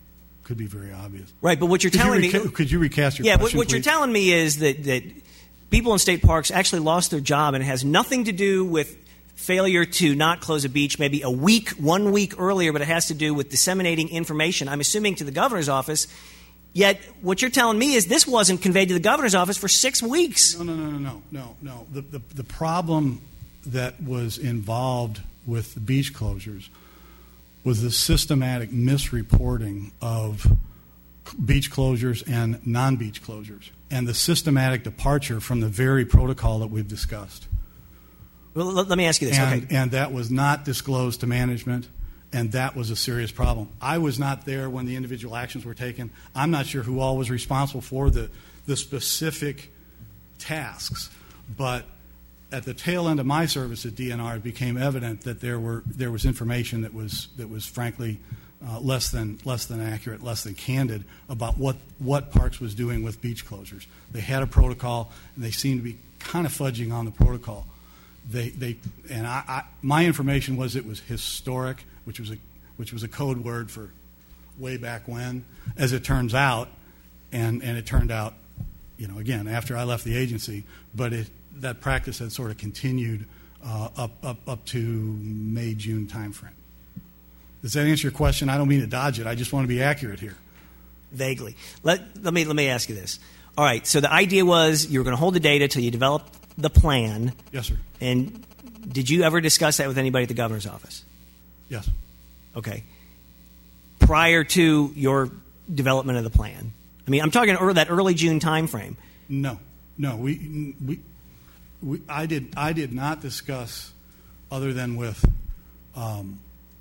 could be very obvious. Right, but what you're could telling you reca- me... Could you recast your yeah, question, what, what please? you're telling me is that, that people in state parks actually lost their job, and it has nothing to do with failure to not close a beach maybe a week, one week earlier, but it has to do with disseminating information, I'm assuming, to the governor's office. Yet what you're telling me is this wasn't conveyed to the governor's office for six weeks. No, no, no, no, no, no, no. The, the, the problem that was involved with the beach closures was the systematic misreporting of beach closures and non-beach closures, and the systematic departure from the very protocol that we've discussed. Well, let, let me ask you this. And, okay. and that was not disclosed to management, and that was a serious problem. I was not there when the individual actions were taken. I'm not sure who all was responsible for the, the specific tasks, but at the tail end of my service at D N R, it became evident that there were there was information that was that was frankly uh, less than less than accurate, less than candid about what what Parks was doing with beach closures. They had a protocol, and they seemed to be kind of fudging on the protocol. They they and I, I my information was it was historic, which was a which was a code word for way back when. As it turns out, and and it turned out, you know, again after I left the agency, but it. That practice had sort of continued uh, up, up up to May, June timeframe. Does that answer your question? I don't mean to dodge it. I just want to be accurate here. Vaguely. Let, let, me, let me ask you this. All right, so the idea was you were going to hold the data till you developed the plan. Yes, sir. And did you ever discuss that with anybody at the governor's office? Yes. Okay. Prior to your development of the plan? I mean, I'm talking early, that early June timeframe. No. No. We... we We, I did. I did not discuss, other than with um,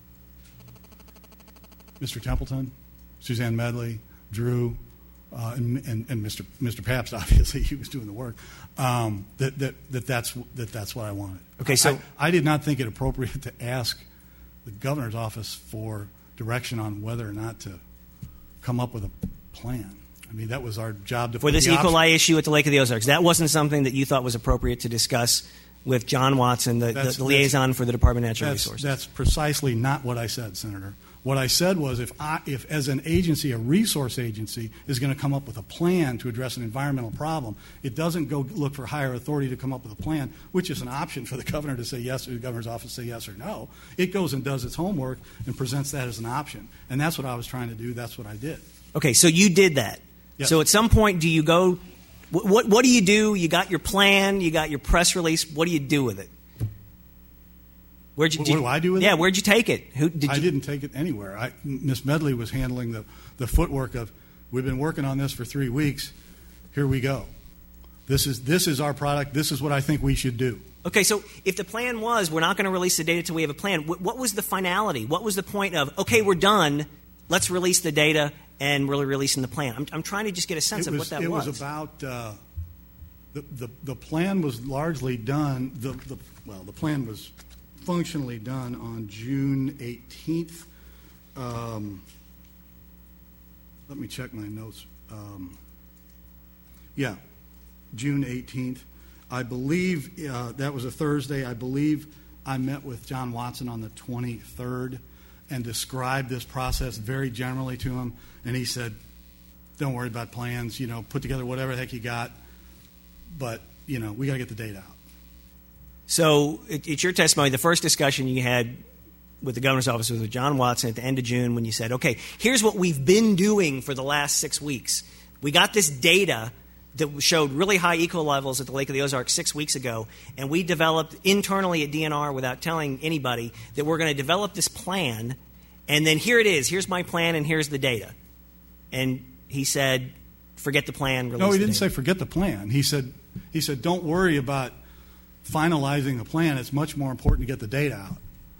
Mister Templeton, Suzanne Medley, Drew, uh, and, and, and Mister Mister Pabst. Obviously, he was doing the work. Um, that, that that that's that that's what I wanted. Okay, so I, I did not think it appropriate to ask the governor's office for direction on whether or not to come up with a plan. I mean, that was our job to for this the E. coli option. issue at the Lake of the Ozarks. That wasn't something that you thought was appropriate to discuss with John Watson, the, the, the liaison for the Department of Natural that's, Resources. That's precisely not what I said, Senator. What I said was if, I, if as an agency, a resource agency, is going to come up with a plan to address an environmental problem, it doesn't go look for higher authority to come up with a plan, which is an option for the governor to say yes or the governor's office to say yes or no. It goes and does its homework and presents that as an option. And that's what I was trying to do. That's what I did. Okay, so you did that. Yes. So at some point, do you go? What, what what do you do? You got your plan. You got your press release. What do you do with it? Where'd you? What, did, what do I do with yeah, it? Yeah, where'd you take it? Who did? I you, didn't take it anywhere. I, Miss Medley was handling the the footwork of. We've been working on this for three weeks. Here we go. This is this is our product. This is what I think we should do. Okay, so if the plan was we're not going to release the data until we have a plan, what, what was the finality? What was the point of okay, we're done. Let's release the data. And really releasing the plan. I'm, I'm trying to just get a sense it of was, what that it was. It was about uh, the, the the plan was largely done. The, the well, the plan was functionally done on June eighteenth. Um, let me check my notes. Um, yeah, June eighteenth. I believe uh, that was a Thursday. I believe I met with John Watson on the twenty-third and described this process very generally to him. And he said, don't worry about plans, you know, put together whatever the heck you got, but, you know, we got to get the data out. So it, it's your testimony, the first discussion you had with the governor's office was with John Watson at the end of June when you said, okay, here's what we've been doing for the last six weeks. We got this data that showed really high E. coli levels at the Lake of the Ozarks six weeks ago, and we developed internally at D N R without telling anybody that we're going to develop this plan, and then here it is. Here's my plan, and here's the data. And he said, forget the plan. No, he didn't data. say forget the plan. He said, he said, don't worry about finalizing the plan. It's much more important to get the data out.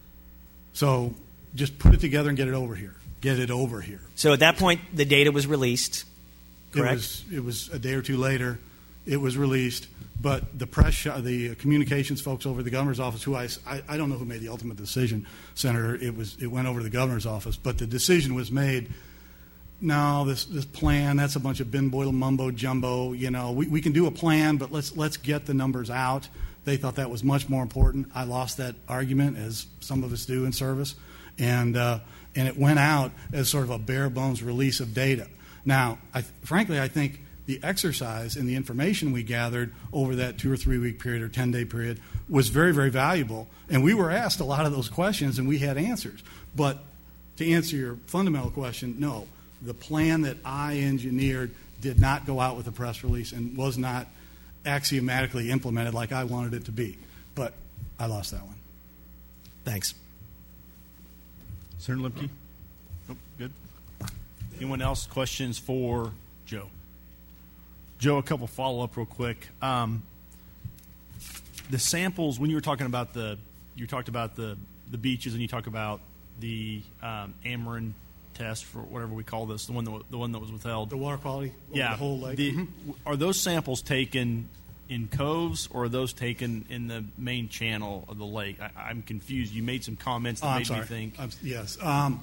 So just put it together and get it over here. Get it over here. So at that point, the data was released, correct? It was, it was a day or two later. It was released. But the press, the communications folks over at the governor's office, who I, I, I don't know who made the ultimate decision, Senator. It was it went over to the governor's office. But the decision was made, no, this this plan, that's a bunch of bin boil mumbo jumbo. You know, we, we can do a plan, but let's let's get the numbers out. They thought that was much more important. I lost that argument, as some of us do in service, and uh, and it went out as sort of a bare bones release of data. Now, I, frankly, I think the exercise and the information we gathered over that two or three week period or ten day period was very, very valuable. And we were asked a lot of those questions and we had answers. But to answer your fundamental question, no. The plan that I engineered did not go out with a press release and was not axiomatically implemented like I wanted it to be. But I lost that one. Thanks. Senator Lemke? Oh, good. Anyone else? Questions for Joe? Joe, a couple follow-up real quick. Um, the samples, when you were talking about the, you talked about the, the beaches and you talk about the um, Ameren test for whatever we call this, the one that the one that was withheld. The water quality over yeah, the whole lake. The, mm-hmm. Are those samples taken in coves or are those taken in the main channel of the lake? I, I'm confused. You made some comments that oh, made I'm sorry. me think. I'm, yes. Um,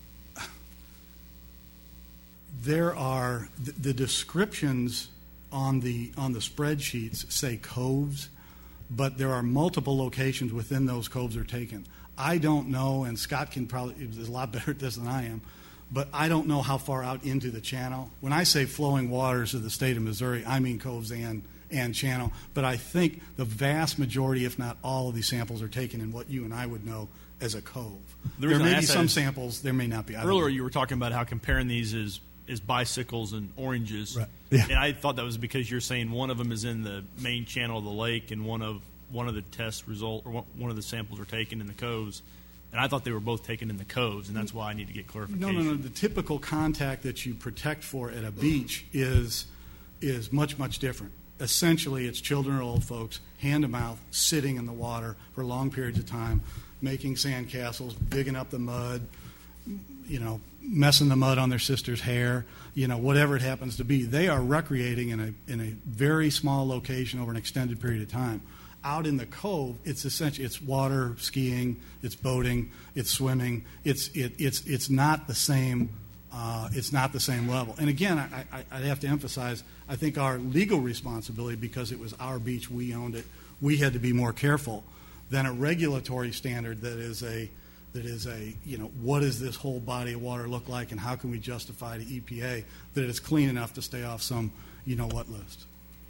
there are the, the descriptions on the on the spreadsheets say coves, but there are multiple locations within those coves are taken. I don't know, and Scott can probably is a lot better at this than I am, but I don't know how far out into the channel. When I say flowing waters of the state of Missouri, I mean coves and and channel. But I think the vast majority, if not all, of these samples are taken in what you and I would know as a cove. The There reason I may be asked that some is samples, there may not be. I don't earlier know. you were talking about how comparing these is is bicycles and oranges, Right. Yeah. and I thought that was because you're saying one of them is in the main channel of the lake and one of one of the test result or one, one of the samples are taken in the coves. And I thought they were both taken in the coves, and that's why I need to get clarification. No, no, no. The typical contact that you protect for at a beach is is much, much different. Essentially, it's children or old folks, hand to mouth, sitting in the water for long periods of time, making sand castles, digging up the mud, you know, messing the mud on their sister's hair, you know, whatever it happens to be. They are recreating in a in a very small location over an extended period of time. Out in the cove, it's essentially it's water, skiing, it's boating, it's swimming. It's it, it's it's not the same. Uh, it's not the same level. And again, I, I, I have to emphasize. I think our legal responsibility, because it was our beach, we owned it. We had to be more careful than a regulatory standard that is a that is a you know what does this whole body of water look like, and how can we justify to E P A that it's clean enough to stay off some you know what list.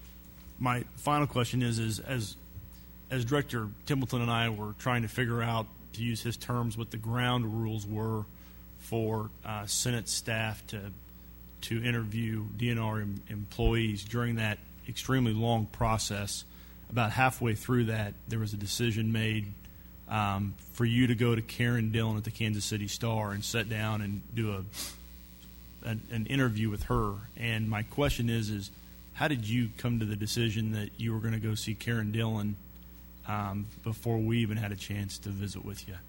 My final question is: is as as Director Templeton and I were trying to figure out, to use his terms, what the ground rules were for uh, Senate staff to to interview D N R em- employees during that extremely long process. About halfway through that, there was a decision made um, for you to go to Karen Dillon at the Kansas City Star and sit down and do a an, an interview with her. And my question is, is how did you come to the decision that you were going to go see Karen Dillon um, before we even had a chance to visit with you?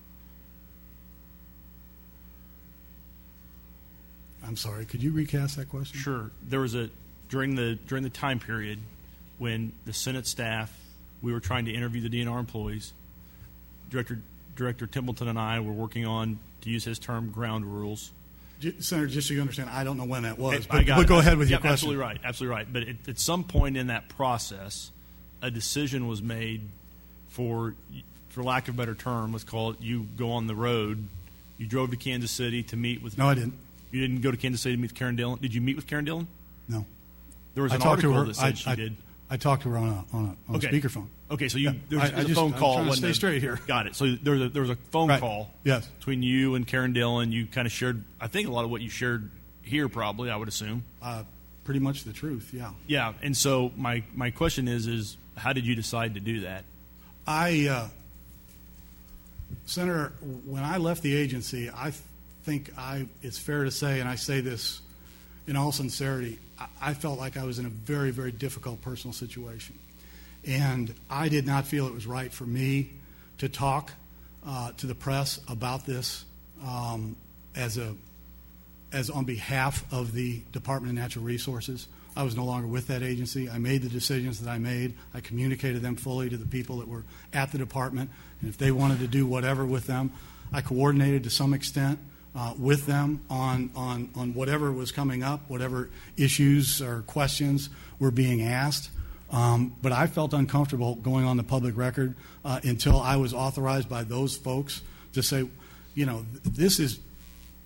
I'm sorry. Could you recast that question? Sure. There was a during the during the time period when the Senate staff, we were trying to interview the D N R employees. Director Director Templeton and I were working on, to use his term, ground rules. Senator, just so you understand, I don't know when that was, I but, got but it. go ahead with Yeah, your question. Absolutely right. Absolutely right. But it, at some point in that process, a decision was made for, for lack of a better term, let's call it, you go on the road. You drove to Kansas City to meet with. No, I didn't. You didn't go to Kansas City to meet with Karen Dillon? Did you meet with Karen Dillon? No. There was I an talked to article her. that said I, she I, did. I talked to her on a on a, on Okay. a speakerphone. Okay, so you Yeah. there was, I- there was I a just- phone I'm call. trying to wasn't stay there? straight here. Got it. So there was a, there was a phone Right. call Yes. between you and Karen Dillon. You kind of shared, I think, a lot of what you shared here, probably, I would assume. Uh, pretty much the truth. Yeah. Yeah, and so my, my question is, is how did you decide to do that? I, uh, Senator, when I left the agency, I think I it's fair to say, and I say this in all sincerity, I, I felt like I was in a very, very difficult personal situation. And I did not feel it was right for me to talk uh, to the press about this um, as a as on behalf of the Department of Natural Resources. I was no longer with that agency. I made the decisions that I made. I communicated them fully to the people that were at the department. And if they wanted to do whatever with them, I coordinated to some extent uh, with them on, on, on whatever was coming up, whatever issues or questions were being asked. Um, but I felt uncomfortable going on the public record uh, until I was authorized by those folks to say, you know, this is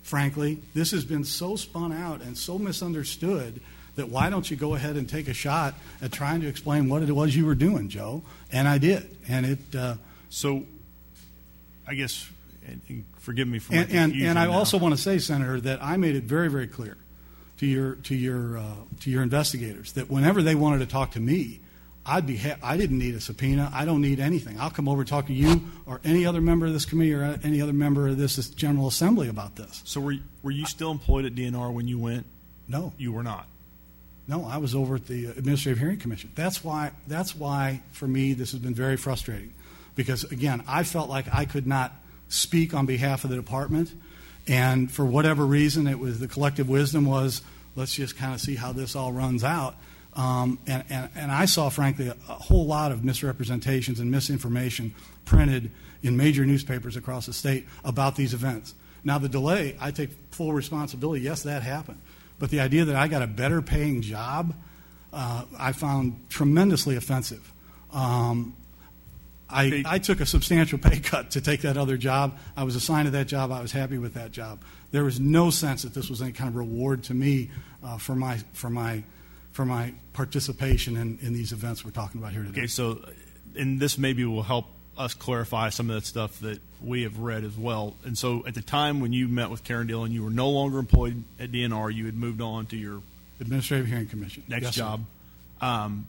frankly. This has been so spun out and so misunderstood that why don't you go ahead and take a shot at trying to explain what it was you were doing, Joe? And I did. And it. Uh, so, I guess, and, and forgive me for and, my and, confusion and I now. also want to say, Senator, that I made it very, very clear to your to your uh, to your investigators that whenever they wanted to talk to me, I'd be. Ha- I didn't need a subpoena. I don't need anything. I'll come over and talk to you or any other member of this committee or any other member of this General Assembly about this. So were were you still employed at D N R when you went? No, You were not. no. I was over at the Administrative Hearing Commission. That's why. That's why for me this has been very frustrating, because again I felt like I could not speak on behalf of the department, and for whatever reason it was the collective wisdom was let's just kind of see how this all runs out. Um, and, and, and I saw, frankly, a, a whole lot of misrepresentations and misinformation printed in major newspapers across the state about these events. Now, the delay, I take full responsibility. Yes, that happened. But the idea that I got a better paying job, uh, I found tremendously offensive. Um, I, I took a substantial pay cut to take that other job. I was assigned to that job. I was happy with that job. There was no sense that this was any kind of reward to me uh, for my for my for my participation in, in these events we're talking about here today. Okay, so, and this maybe will help us clarify some of that stuff that we have read as well. And so at the time when you met with Karen Dillon, you were no longer employed at D N R. You had moved on to your Administrative Hearing Commission. next Yes, job. Um,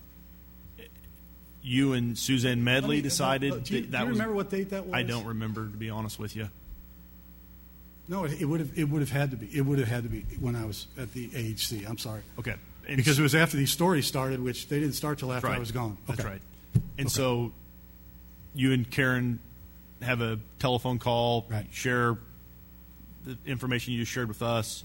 you and Suzanne Medley me- decided uh, do you- that, do that you was. remember what date that was? I don't remember, to be honest with you. No, it, it would have it would have had to be. It would have had to be when I was at the A H C. I'm sorry. Okay. And Because it was after these stories started, which they didn't start till after right. I was gone. That's Okay. right. And Okay. so you and Karen have a telephone call, Right. share the information you just shared with us.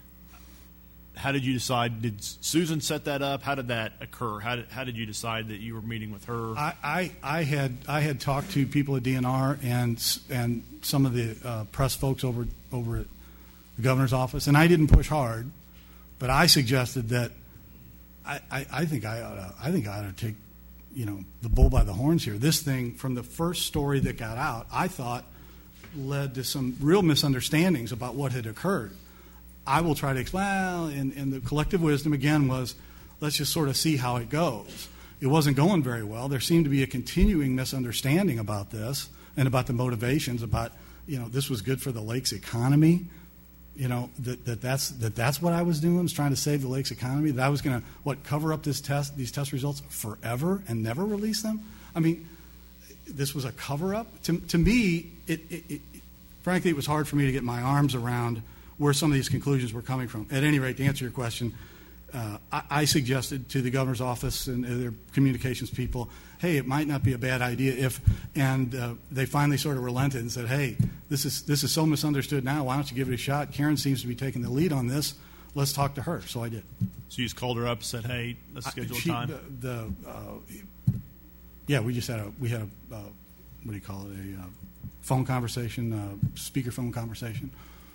How did you decide? Did Susan set that up? How did that occur? How did, how did you decide that you were meeting with her? I, I, I had I had talked to people at D N R and s- and some of the uh, press folks over over at the governor's office, and I didn't push hard, but I suggested that I, I, I think I ought to, I think I ought to take you know the bull by the horns here. This thing from the first story that got out, I thought led to some real misunderstandings about what had occurred. I will try to explain, well, and, and the collective wisdom, again, was let's just sort of see how it goes. It wasn't going very well. There seemed to be a continuing misunderstanding about this and about the motivations, about, you know, this was good for the lake's economy, you know, that, that, that's, that that's what I was doing, was trying to save the lake's economy, that I was going to, what, cover up this test, these test results forever and never release them? I mean, this was a cover-up? To, to me, it, it, it, frankly, it was hard for me to get my arms around where some of these conclusions were coming from. At any rate, to answer your question, uh, I, I suggested to the governor's office and their communications people, hey, it might not be a bad idea if, and uh, they finally sort of relented and said, hey, this is this is so misunderstood now, why don't you give it a shot? Karen seems to be taking the lead on this. Let's talk to her. So I did. So you just called her up and said, hey, let's schedule I, she, a time? The, the, uh, yeah, we just had a, we had a, uh, what do you call it, a uh, phone conversation, uh, speakerphone conversation.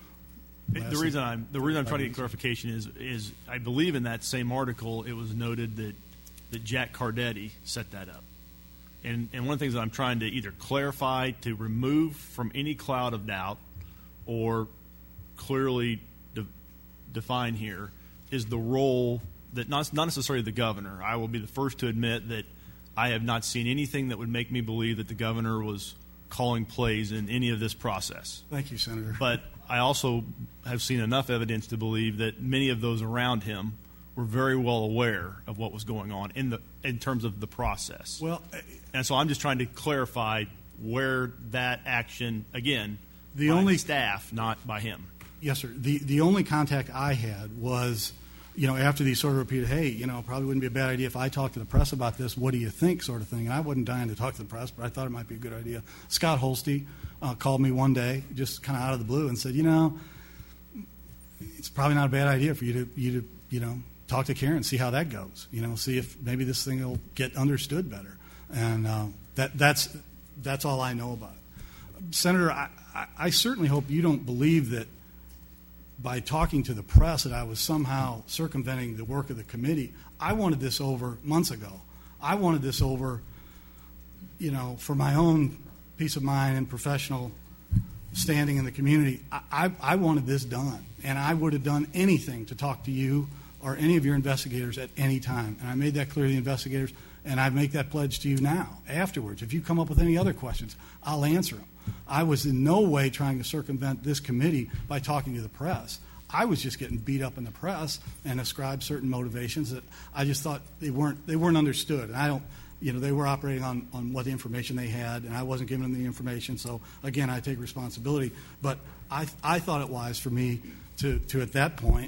The reason I'm the reason I'm trying to get clarification is is I believe in that same article it was noted that that Jack Cardetti set that up, and and one of the things that I'm trying to either clarify to remove from any cloud of doubt, or clearly de- define here is the role that not not necessarily the governor. I will be the first to admit that I have not seen anything that would make me believe that the governor was calling plays in any of this process. Thank you, Senator. But I also have seen enough evidence to believe that many of those around him were very well aware of what was going on in the in terms of the process. Well, and so I'm just trying to clarify where that action, again, the by only staff, not by him. Yes, sir. The the only contact I had was, you know, after these sort of repeated, hey, you know, probably wouldn't be a bad idea if I talked to the press about this. What do you think, sort of thing. And I wasn't dying to talk to the press, but I thought it might be a good idea. Scott Holste uh, called me one day, just kind of out of the blue, and said, you know, it's probably not a bad idea for you to you to you know talk to Karen, see how that goes. You know, see if maybe this thing will get understood better. And uh, that that's that's all I know about it. Senator, I, I, I certainly hope you don't believe that by talking to the press that I was somehow circumventing the work of the committee. I wanted this over months ago. I wanted this over, you know, for my own peace of mind and professional standing in the community. I, I, I wanted this done, and I would have done anything to talk to you or any of your investigators at any time. And I made that clear to the investigators, and I make that pledge to you now, afterwards. If you come up with any other questions, I'll answer them. I was in no way trying to circumvent this committee by talking to the press. I was just getting beat up in the press and ascribed certain motivations that I just thought they weren't they weren't understood. And I don't, you know, they were operating on, on what information they had, and I wasn't giving them the information. So again, I take responsibility. But I I thought it wise for me to to at that point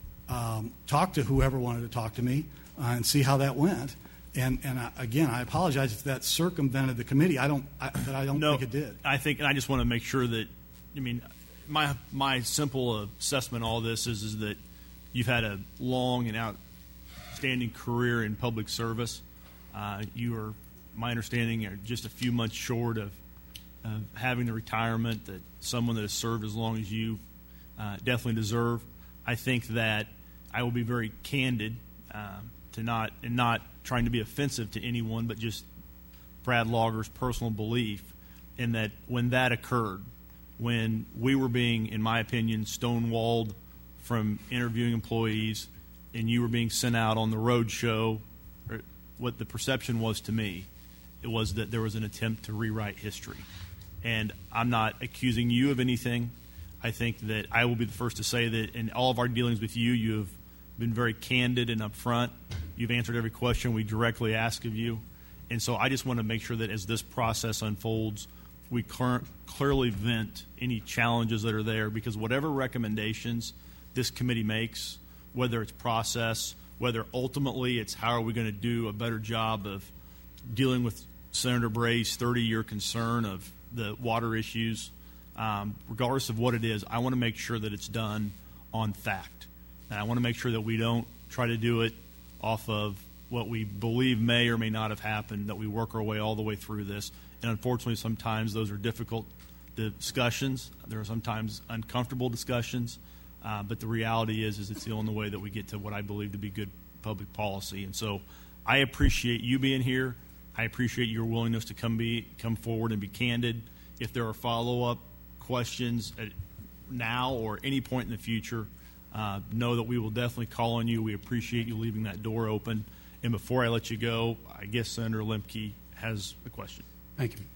um, talk to whoever wanted to talk to me uh, and see how that went. And and I, again, I apologize if that circumvented the committee. I don't I, that I don't no, think it did. I think, and I just want to make sure that, I mean, my my simple assessment of all this is is that you've had a long and outstanding career in public service. Uh, you are, my understanding, are just a few months short of, of having the retirement that someone that has served as long as you uh, definitely deserve. I think that I will be very candid um, to not and not trying to be offensive to anyone, but just Brad Lauger's personal belief in that when that occurred, when we were being, in my opinion, stonewalled from interviewing employees, and you were being sent out on the road show, or what the perception was to me, it was that there was an attempt to rewrite history. And I'm not accusing you of anything. I think that I will be the first to say that in all of our dealings with you, you have been very candid and upfront. You've answered every question we directly ask of you. And so I just want to make sure that as this process unfolds, we cl- clearly vent any challenges that are there, because whatever recommendations this committee makes, whether it's process, whether ultimately it's how are we going to do a better job of dealing with Senator Bray's thirty-year concern of the water issues, um, regardless of what it is, I want to make sure that it's done on fact. And I want to make sure that we don't try to do it off of what we believe may or may not have happened, that we work our way all the way through this. And unfortunately, sometimes those are difficult discussions. There are sometimes uncomfortable discussions. Uh, but the reality is, is it's the only way that we get to what I believe to be good public policy. And so I appreciate you being here. I appreciate your willingness to come be come forward and be candid. If there are follow-up questions at now or any point in the future, uh, know that we will definitely call on you. We appreciate you leaving that door open. And before I let you go, I guess Senator Lemke has a question. Thank you.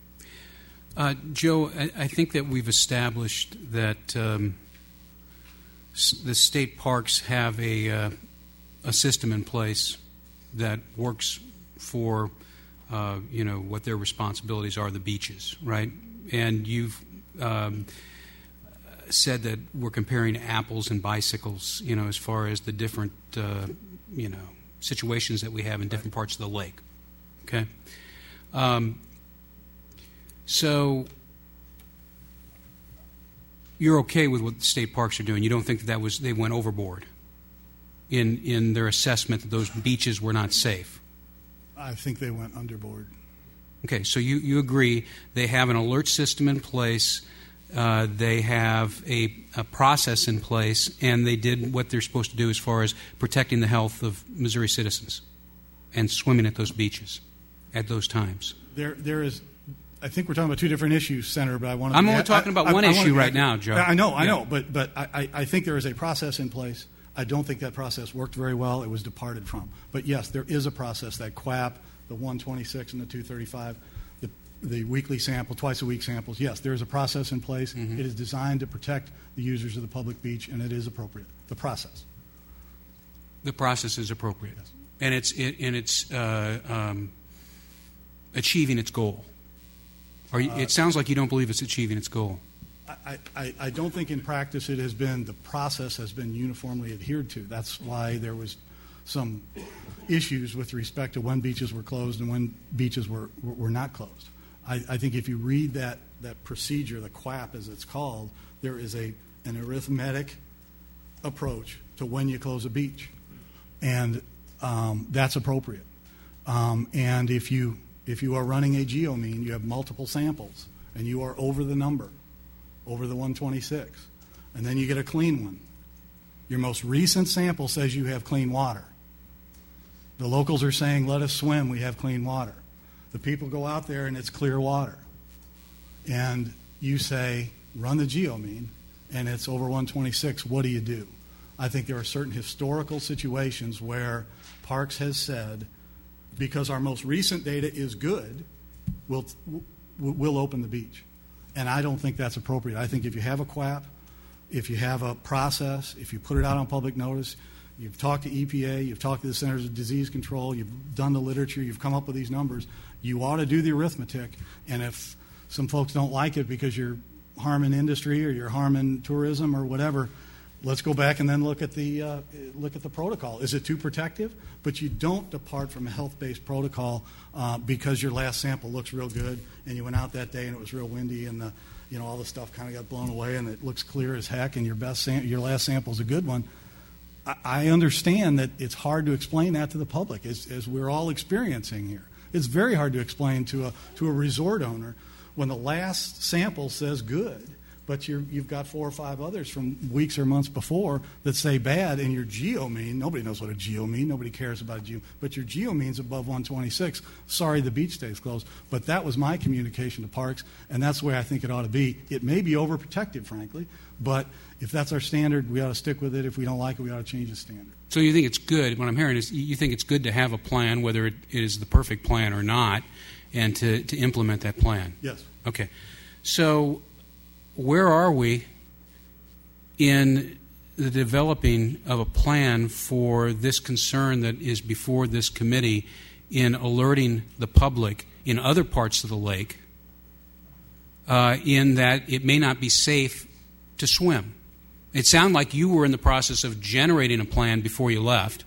Uh, Joe, I, I think that we've established that um, s- the state parks have a, uh, a system in place that works for, uh, you know, what their responsibilities are, the beaches, right? And you've um, said that we're comparing apples and bicycles, you know, as far as the different, uh, you know, situations that we have in different parts of the lake. Okay? Um, so you're okay with what the state parks are doing. You don't think that, that was they went overboard in in their assessment that those beaches were not safe? I think they went underboard. Okay, so you, you agree they have an alert system in place, uh, they have a, a process in place, and they did what they're supposed to do as far as protecting the health of Missouri citizens and swimming at those beaches at those times. There, there is. I think we're talking about two different issues, Senator. But I want to. I'm only talking about I, one I, I issue to, right now, Joe. I know, I yeah. know, but but I, I think there is a process in place. I don't think that process worked very well. It was departed from. But yes, there is a process. That Q A P, the one twenty-six and the two thirty-five, the the weekly sample, twice a week samples. Yes, there is a process in place. Mm-hmm. It is designed to protect the users of the public beach, and it is appropriate. The process. The process is appropriate, yes. and it's it, and it's uh, um, achieving its goal. Or you, uh, it sounds like you don't believe it's achieving its goal. I, I, I don't think in practice it has been, the process has been uniformly adhered to. That's why there was some issues with respect to when beaches were closed and when beaches were, were not closed. I, I think if you read that, that procedure, the Q A P as it's called, there is a, an arithmetic approach to when you close a beach. And um, that's appropriate. Um, and if you, if you are running a geomean, you have multiple samples, and you are over the number, over the one twenty-six, and then you get a clean one. Your most recent sample says you have clean water. The locals are saying, let us swim, we have clean water. The people go out there and it's clear water. And you say, run the geomean, and it's over one twenty-six, what do you do? I think there are certain historical situations where Parks has said, because our most recent data is good, we'll, we'll open the beach. And I don't think that's appropriate. I think if you have a Q A P, if you have a process, if you put it out on public notice, you've talked to E P A, you've talked to the Centers of Disease Control, you've done the literature, you've come up with these numbers, you ought to do the arithmetic. And if some folks don't like it because you're harming industry or you're harming tourism or whatever, let's go back and then look at the uh, look at the protocol. Is it too protective? But you don't depart from a health-based protocol uh, because your last sample looks real good and you went out that day and it was real windy and the you know all the stuff kind of got blown away and it looks clear as heck and your best sam- your last sample is a good one. I, I understand that it's hard to explain that to the public as, as we're all experiencing here. It's very hard to explain to a to a resort owner when the last sample says good, but you're, you've got four or five others from weeks or months before that say bad, and your geomean, nobody knows what a geomean, nobody cares about a geo, but your geomean's above one twenty-six. Sorry, the beach stays closed. But that was my communication to Parks, and that's the way I think it ought to be. It may be overprotective, frankly, but if that's our standard, we ought to stick with it. If we don't like it, we ought to change the standard. So you think it's good, what I'm hearing is you think it's good to have a plan, whether it is the perfect plan or not, and to, to implement that plan? Yes. Okay. So where are we in the developing of a plan for this concern that is before this committee in alerting the public in other parts of the lake uh, in that it may not be safe to swim? It sounded like you were in the process of generating a plan before you left.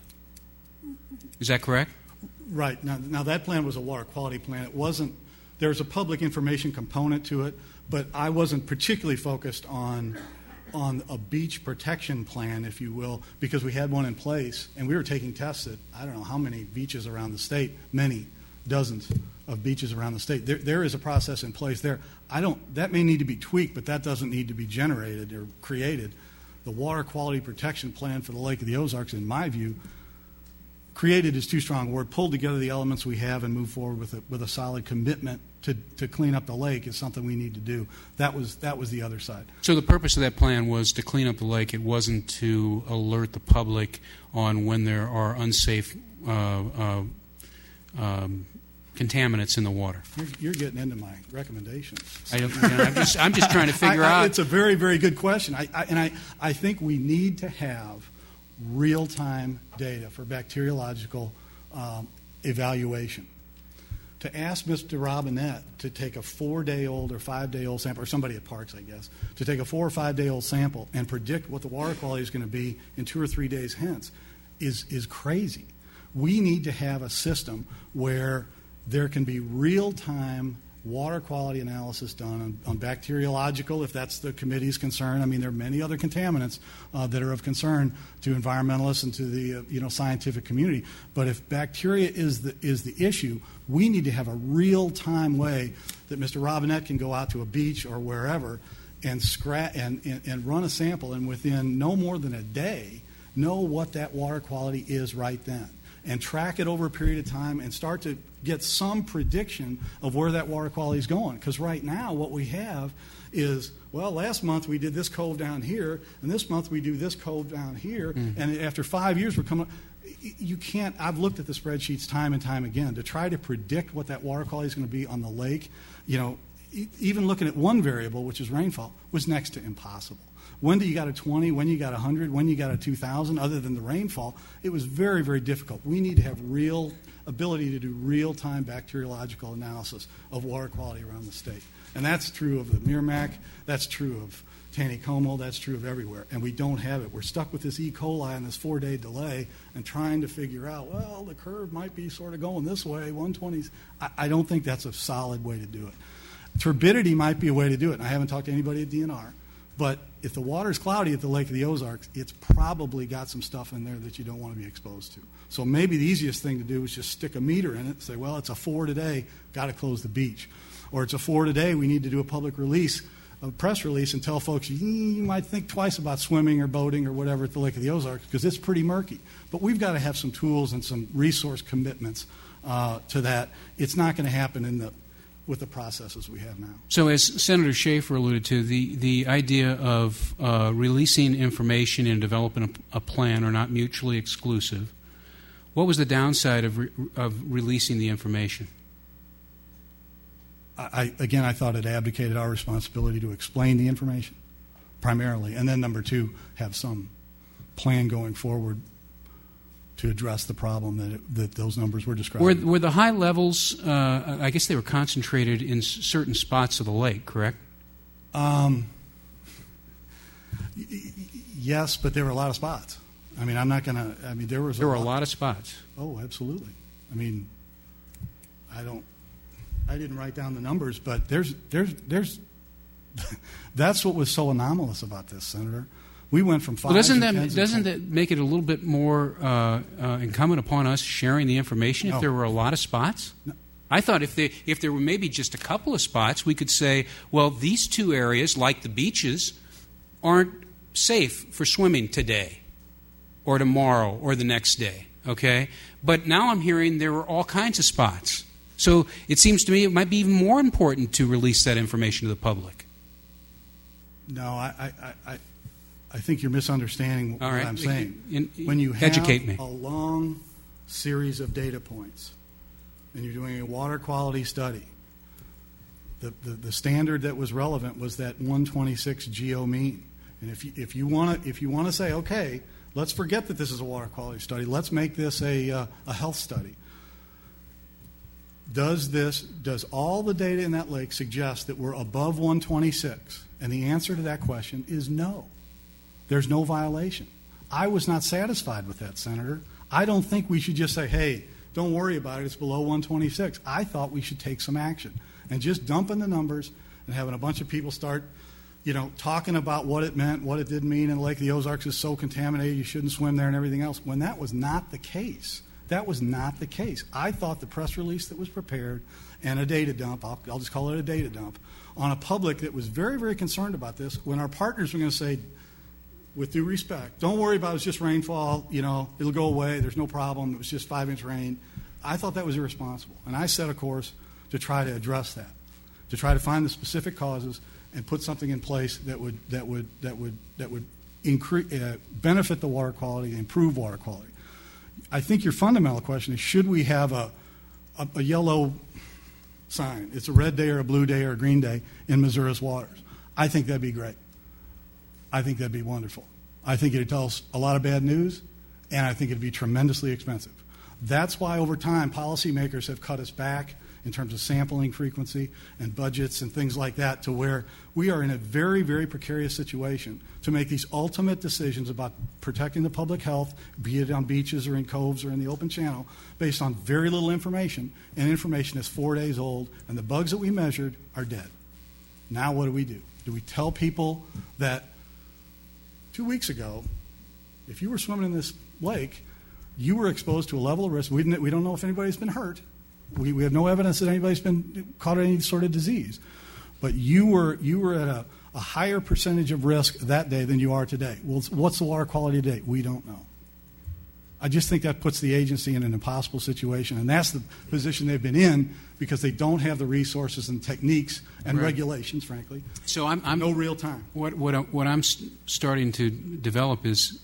Is that correct? Right. Now, now that plan was a water quality plan. It wasn't, there was a public information component to it, but I wasn't particularly focused on on a beach protection plan, if you will, because we had one in place, and we were taking tests at, I don't know how many beaches around the state, many, dozens of beaches around the state. There, there is a process in place there. I don't, that may need to be tweaked, but that doesn't need to be generated or created. The water quality protection plan for the Lake of the Ozarks, in my view, created is too strong a word, pulled together the elements we have and move forward with a, with a solid commitment to, to clean up the lake is something we need to do. That was that was the other side. So the purpose of that plan was to clean up the lake. It wasn't to alert the public on when there are unsafe uh, uh, um, contaminants in the water. You're, you're getting into my recommendations. I don't, you know, I'm, just, I'm just trying to figure I, I, out. It's a very, very good question. I, I, and I, I think we need to have real-time data for bacteriological um, evaluation. To ask Mister Robinette to take a four-day-old or five-day-old sample, or somebody at Parks, I guess, to take a four or five-day-old sample and predict what the water quality is going to be in two or three days hence is, is crazy. We need to have a system where there can be real-time water quality analysis done on, on bacteriological, if that's the committee's concern. I mean, there are many other contaminants uh, that are of concern to environmentalists and to the uh, you know scientific community. But if bacteria is the is the issue, we need to have a real-time way that Mister Robinette can go out to a beach or wherever and scra- and, and, and run a sample, and within no more than a day, know what that water quality is right then, and track it over a period of time and start to get some prediction of where that water quality is going. Because right now what we have is, well, last month we did this cove down here, and this month we do this cove down here, mm. and after five years we're coming up. You can't, I've looked at the spreadsheets time and time again to try to predict what that water quality is going to be on the lake. You know, even looking at one variable, which is rainfall, was next to impossible. When do you got a twenty? When you got a one hundred? When you got a two thousand? Other than the rainfall, it was very, very difficult. We need to have real ability to do real-time bacteriological analysis of water quality around the state. And that's true of the Merrimack. That's true of Taneycomo. That's true of everywhere. And we don't have it. We're stuck with this E. coli and this four-day delay and trying to figure out, well, the curve might be sort of going this way, one twenties. I, I don't think that's a solid way to do it. Turbidity might be a way to do it. And I haven't talked to anybody at D N R. But if the water's cloudy at the Lake of the Ozarks, it's probably got some stuff in there that you don't want to be exposed to. So maybe the easiest thing to do is just stick a meter in it and say, well, it's a four today, got to close the beach. Or it's a four today, we need to do a public release, a press release, and tell folks, you might think twice about swimming or boating or whatever at the Lake of the Ozarks because it's pretty murky. But we've got to have some tools and some resource commitments uh, to that. It's not going to happen in the with the processes we have now. So as Senator Schaefer alluded to, the, the idea of uh, releasing information and developing a, a plan are not mutually exclusive. What was the downside of, re, of releasing the information? I, again, I thought it abdicated our responsibility to explain the information primarily, and then number two, have some plan going forward to address the problem that it, that those numbers were describing. Were, were the high levels, uh, I guess they were concentrated in s- certain spots of the lake, correct? Um, y- y- yes, but there were a lot of spots. I mean, I'm not going to, I mean, there was There a were lot. a lot of spots. Oh, absolutely. I mean, I don't, I didn't write down the numbers, but there's, there's, there's, that's what was so anomalous about this, Senator. We went from five. Well, doesn't and that tens doesn't and that make it a little bit more uh, uh, incumbent upon us sharing the information if No. there were a lot of spots? No. I thought if they, if there were maybe just a couple of spots, we could say, well, these two areas, like the beaches, aren't safe for swimming today or tomorrow or the next day, okay? But now I'm hearing there were all kinds of spots. So it seems to me it might be even more important to release that information to the public. No, I, I, I, I think you're misunderstanding All what right. I'm saying. In- when you have educate me. a long series of data points and you're doing a water quality study, the, the, the standard that was relevant was that one twenty-six G O mean. And if you, if you want to if you want to say, okay, let's forget that this is a water quality study, let's make this a, uh, a health study. Does this, does all the data in that lake suggest that we're above one twenty-six? And the answer to that question is no. There's no violation. I was not satisfied with that, Senator. I don't think we should just say, hey, don't worry about it, it's below one twenty-six. I thought we should take some action. And just dumping the numbers and having a bunch of people start, you know, talking about what it meant, what it didn't mean, and Lake of the Ozarks is so contaminated, you shouldn't swim there and everything else, when that was not the case. That was not the case. I thought the press release that was prepared and a data dump, I'll, I'll just call it a data dump, on a public that was very, very concerned about this, when our partners were going to say, with due respect, don't worry about it, it's just rainfall, you know, it'll go away, there's no problem, it was just five-inch rain. I thought that was irresponsible. And I set a course to try to address that, to try to find the specific causes and put something in place that would, that would, that would, that would increase, uh, benefit the water quality and improve water quality. I think your fundamental question is, should we have a, a, a yellow sign? It's a red day or a blue day or a green day in Missouri's waters. I think that'd be great. I think that'd be wonderful. I think it'd tell us a lot of bad news, and I think it'd be tremendously expensive. That's why over time policymakers have cut us back in terms of sampling frequency and budgets and things like that, to where we are in a very, very precarious situation to make these ultimate decisions about protecting the public health, be it on beaches or in coves or in the open channel, based on very little information, and information is four days old, and the bugs that we measured are dead. Now what do we do? Do we tell people that two weeks ago, if you were swimming in this lake, you were exposed to a level of risk? We, didn't, we don't know if anybody's been hurt. We, we have no evidence that anybody's been caught in any sort of disease. But you were, you were at a, a higher percentage of risk that day than you are today. Well, what's the water quality today? We don't know. I just think that puts the agency in an impossible situation, and that's the position they've been in because they don't have the resources and techniques and Right. regulations, frankly. So I'm, I'm no real time. What what I- what I'm s- starting to develop is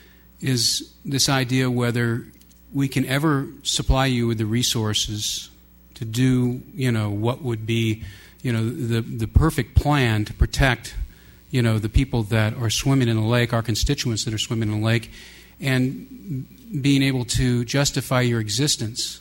is this idea whether we can ever supply you with the resources to do, you know, what would be, you know, the the perfect plan to protect, you know, the people that are swimming in the lake, our constituents that are swimming in the lake, and being able to justify your existence.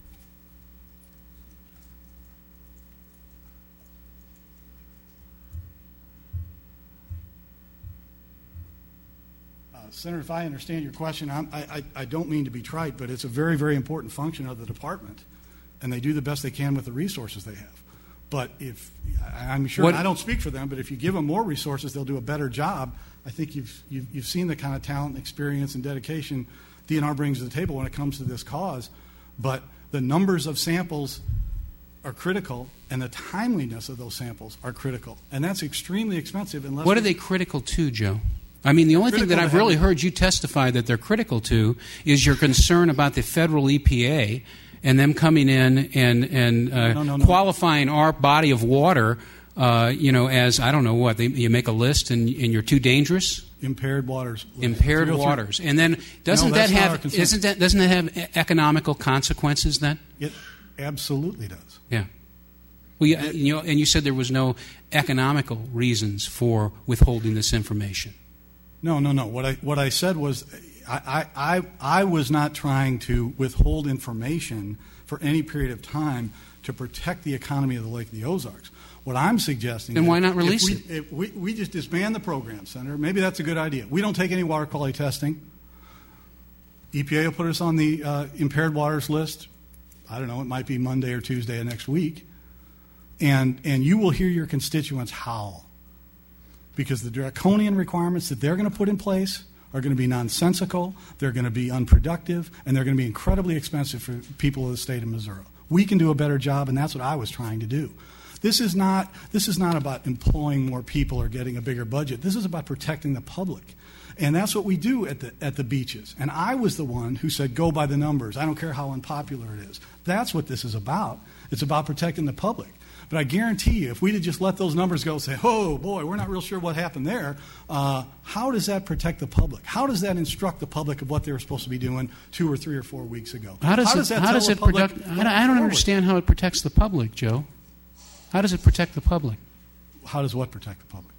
Uh, Senator, if I understand your question, I'm, I, I, I don't mean to be trite, but it's a very, very important function of the department, and they do the best they can with the resources they have. But if, I'm sure, What- I don't speak for them, but if you give them more resources, they'll do a better job. I think you've, you've, you've seen the kind of talent, experience, and dedication D N R brings to the table when it comes to this cause. But the numbers of samples are critical, and the timeliness of those samples are critical. And that's extremely expensive unless... What are we- they critical to, Joe? I mean, the only thing Critical that to I've really having- heard you testify that they're critical to is your concern about the federal E P A and them coming in and and uh, no, no, no. qualifying our body of water, uh, you know, as I don't know what they, you make a list and, and you're too dangerous. Impaired waters. Impaired To go through- waters, and then doesn't No, that that's not our have concern. isn't that doesn't that have e- economical consequences then? It absolutely does. Yeah. Well, you, you know, and you said there was no economical reasons for withholding this information. No, no, no. What I what I said was, I, I, I, I was not trying to withhold information for any period of time to protect the economy of the Lake of the Ozarks. What I'm suggesting Then is why not if release we, it? If we, we just disband the program, Senator. Maybe that's a good idea. We don't take any water quality testing. E P A will put us on the uh, impaired waters list. I don't know. It might be Monday or Tuesday of next week, and and you will hear your constituents howl because the draconian requirements that they're going to put in place are going to be nonsensical, they're going to be unproductive, and they're going to be incredibly expensive for people of the state of Missouri. We can do a better job, and that's what I was trying to do. This is not, this is not about employing more people or getting a bigger budget. This is about protecting the public. And that's what we do at the, at the beaches. And I was the one who said, go by the numbers. I don't care how unpopular it is. That's what this is about. It's about protecting the public. But I guarantee you, if we'd have just let those numbers go and say, oh, boy, we're not real sure what happened there, uh, how does that protect the public? How does that instruct the public of what they were supposed to be doing two or three or four weeks ago? How does, how it, does that how tell does the it public protect? going I don't, I don't forward? understand how it protects the public, Joe. How does it protect the public? How does what protect the public?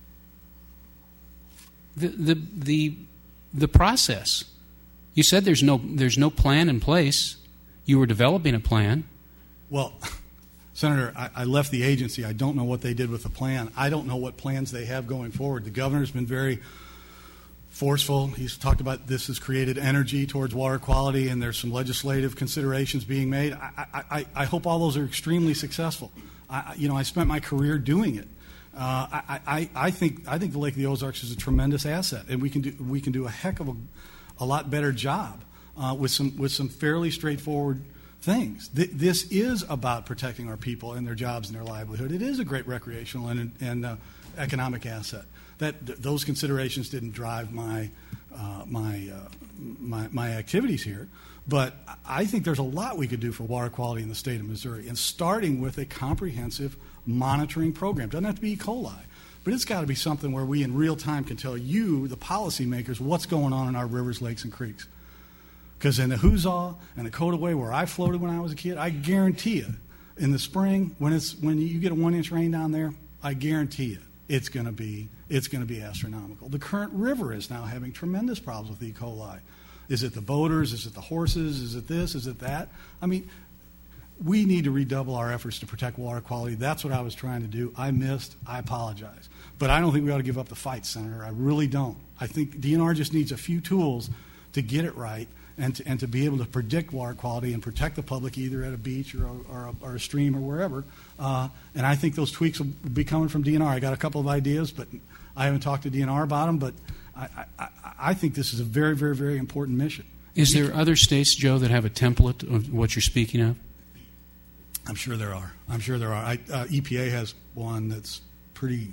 The the the, the process. You said there's no there's no plan in place. You were developing a plan. Well, Senator, I, I left the agency. I don't know what they did with the plan. I don't know what plans they have going forward. The governor's been very forceful. He's talked about this has created energy towards water quality, and there's some legislative considerations being made. I, I, I hope all those are extremely successful. I, you know, I spent my career doing it. Uh, I, I, I think I think the Lake of the Ozarks is a tremendous asset, and we can do we can do a heck of a, a lot better job uh, with some with some fairly straightforward things. Th- this is about protecting our people and their jobs and their livelihood. It is a great recreational and, and uh, economic asset. That th- those considerations didn't drive my uh, my, uh, my my activities here. But I think there's a lot we could do for water quality in the state of Missouri, and starting with a comprehensive monitoring program. Doesn't have to be E. coli, but it's got to be something where we in real time can tell you, the policymakers, what's going on in our rivers, lakes, and creeks. Because in the Huzaw and the Codaway, where I floated when I was a kid, I guarantee you, in the spring when it's when you get a one-inch rain down there, I guarantee you, it's going to be it's going to be astronomical. The current river is now having tremendous problems with E. coli. Is it the boaters? Is it the horses? Is it this? Is it that? I mean, we need to redouble our efforts to protect water quality. That's what I was trying to do. I missed. I apologize. But I don't think we ought to give up the fight, Senator. I really don't. I think D N R just needs a few tools to get it right and to, and to be able to predict water quality and protect the public either at a beach or a, or a, or a stream or wherever. Uh, and I think those tweaks will be coming from D N R. I got a couple of ideas, but I haven't talked to D N R about them. But I, I, I think this is a very, very, very important mission. Is there other states, Joe, that have a template of what you're speaking of? I'm sure there are. I'm sure there are. I, uh, E P A has one that's pretty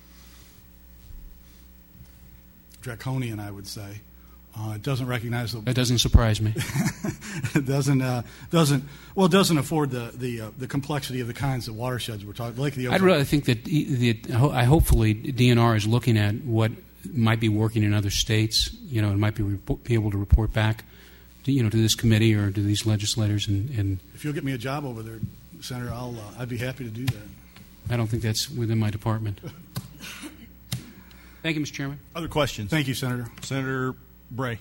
draconian, I would say. Uh, it doesn't recognize the. That doesn't surprise me. It doesn't uh, doesn't well it doesn't afford the the uh, the complexity of the kinds of watersheds we're talking. Lake of the Ozarks. I'd rather think that the, I hopefully D N R is looking at what might be working in other states, you know, and might be report, be able to report back, to, you know, to this committee or to these legislators. And, and if you'll get me a job over there, Senator, I'll uh, I'd be happy to do that. I don't think that's within my department. Thank you, Mister Chairman. Other questions? Thank you, Senator. Senator Bray.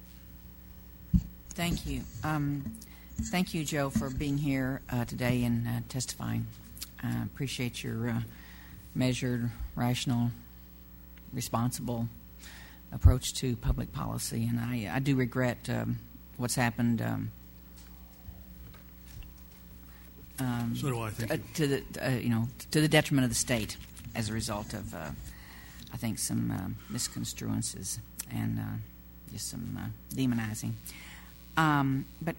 Thank you. Um, thank you, Joe, for being here uh, today and uh, testifying. I uh, appreciate your uh, measured, rational, responsible approach to public policy, and I, I do regret um, what's happened. Um, um, So do I. Thank uh, you. to the uh, you know to the detriment of the state as a result of uh, I think some uh, misconstruences and uh, just some uh, demonizing. Um, but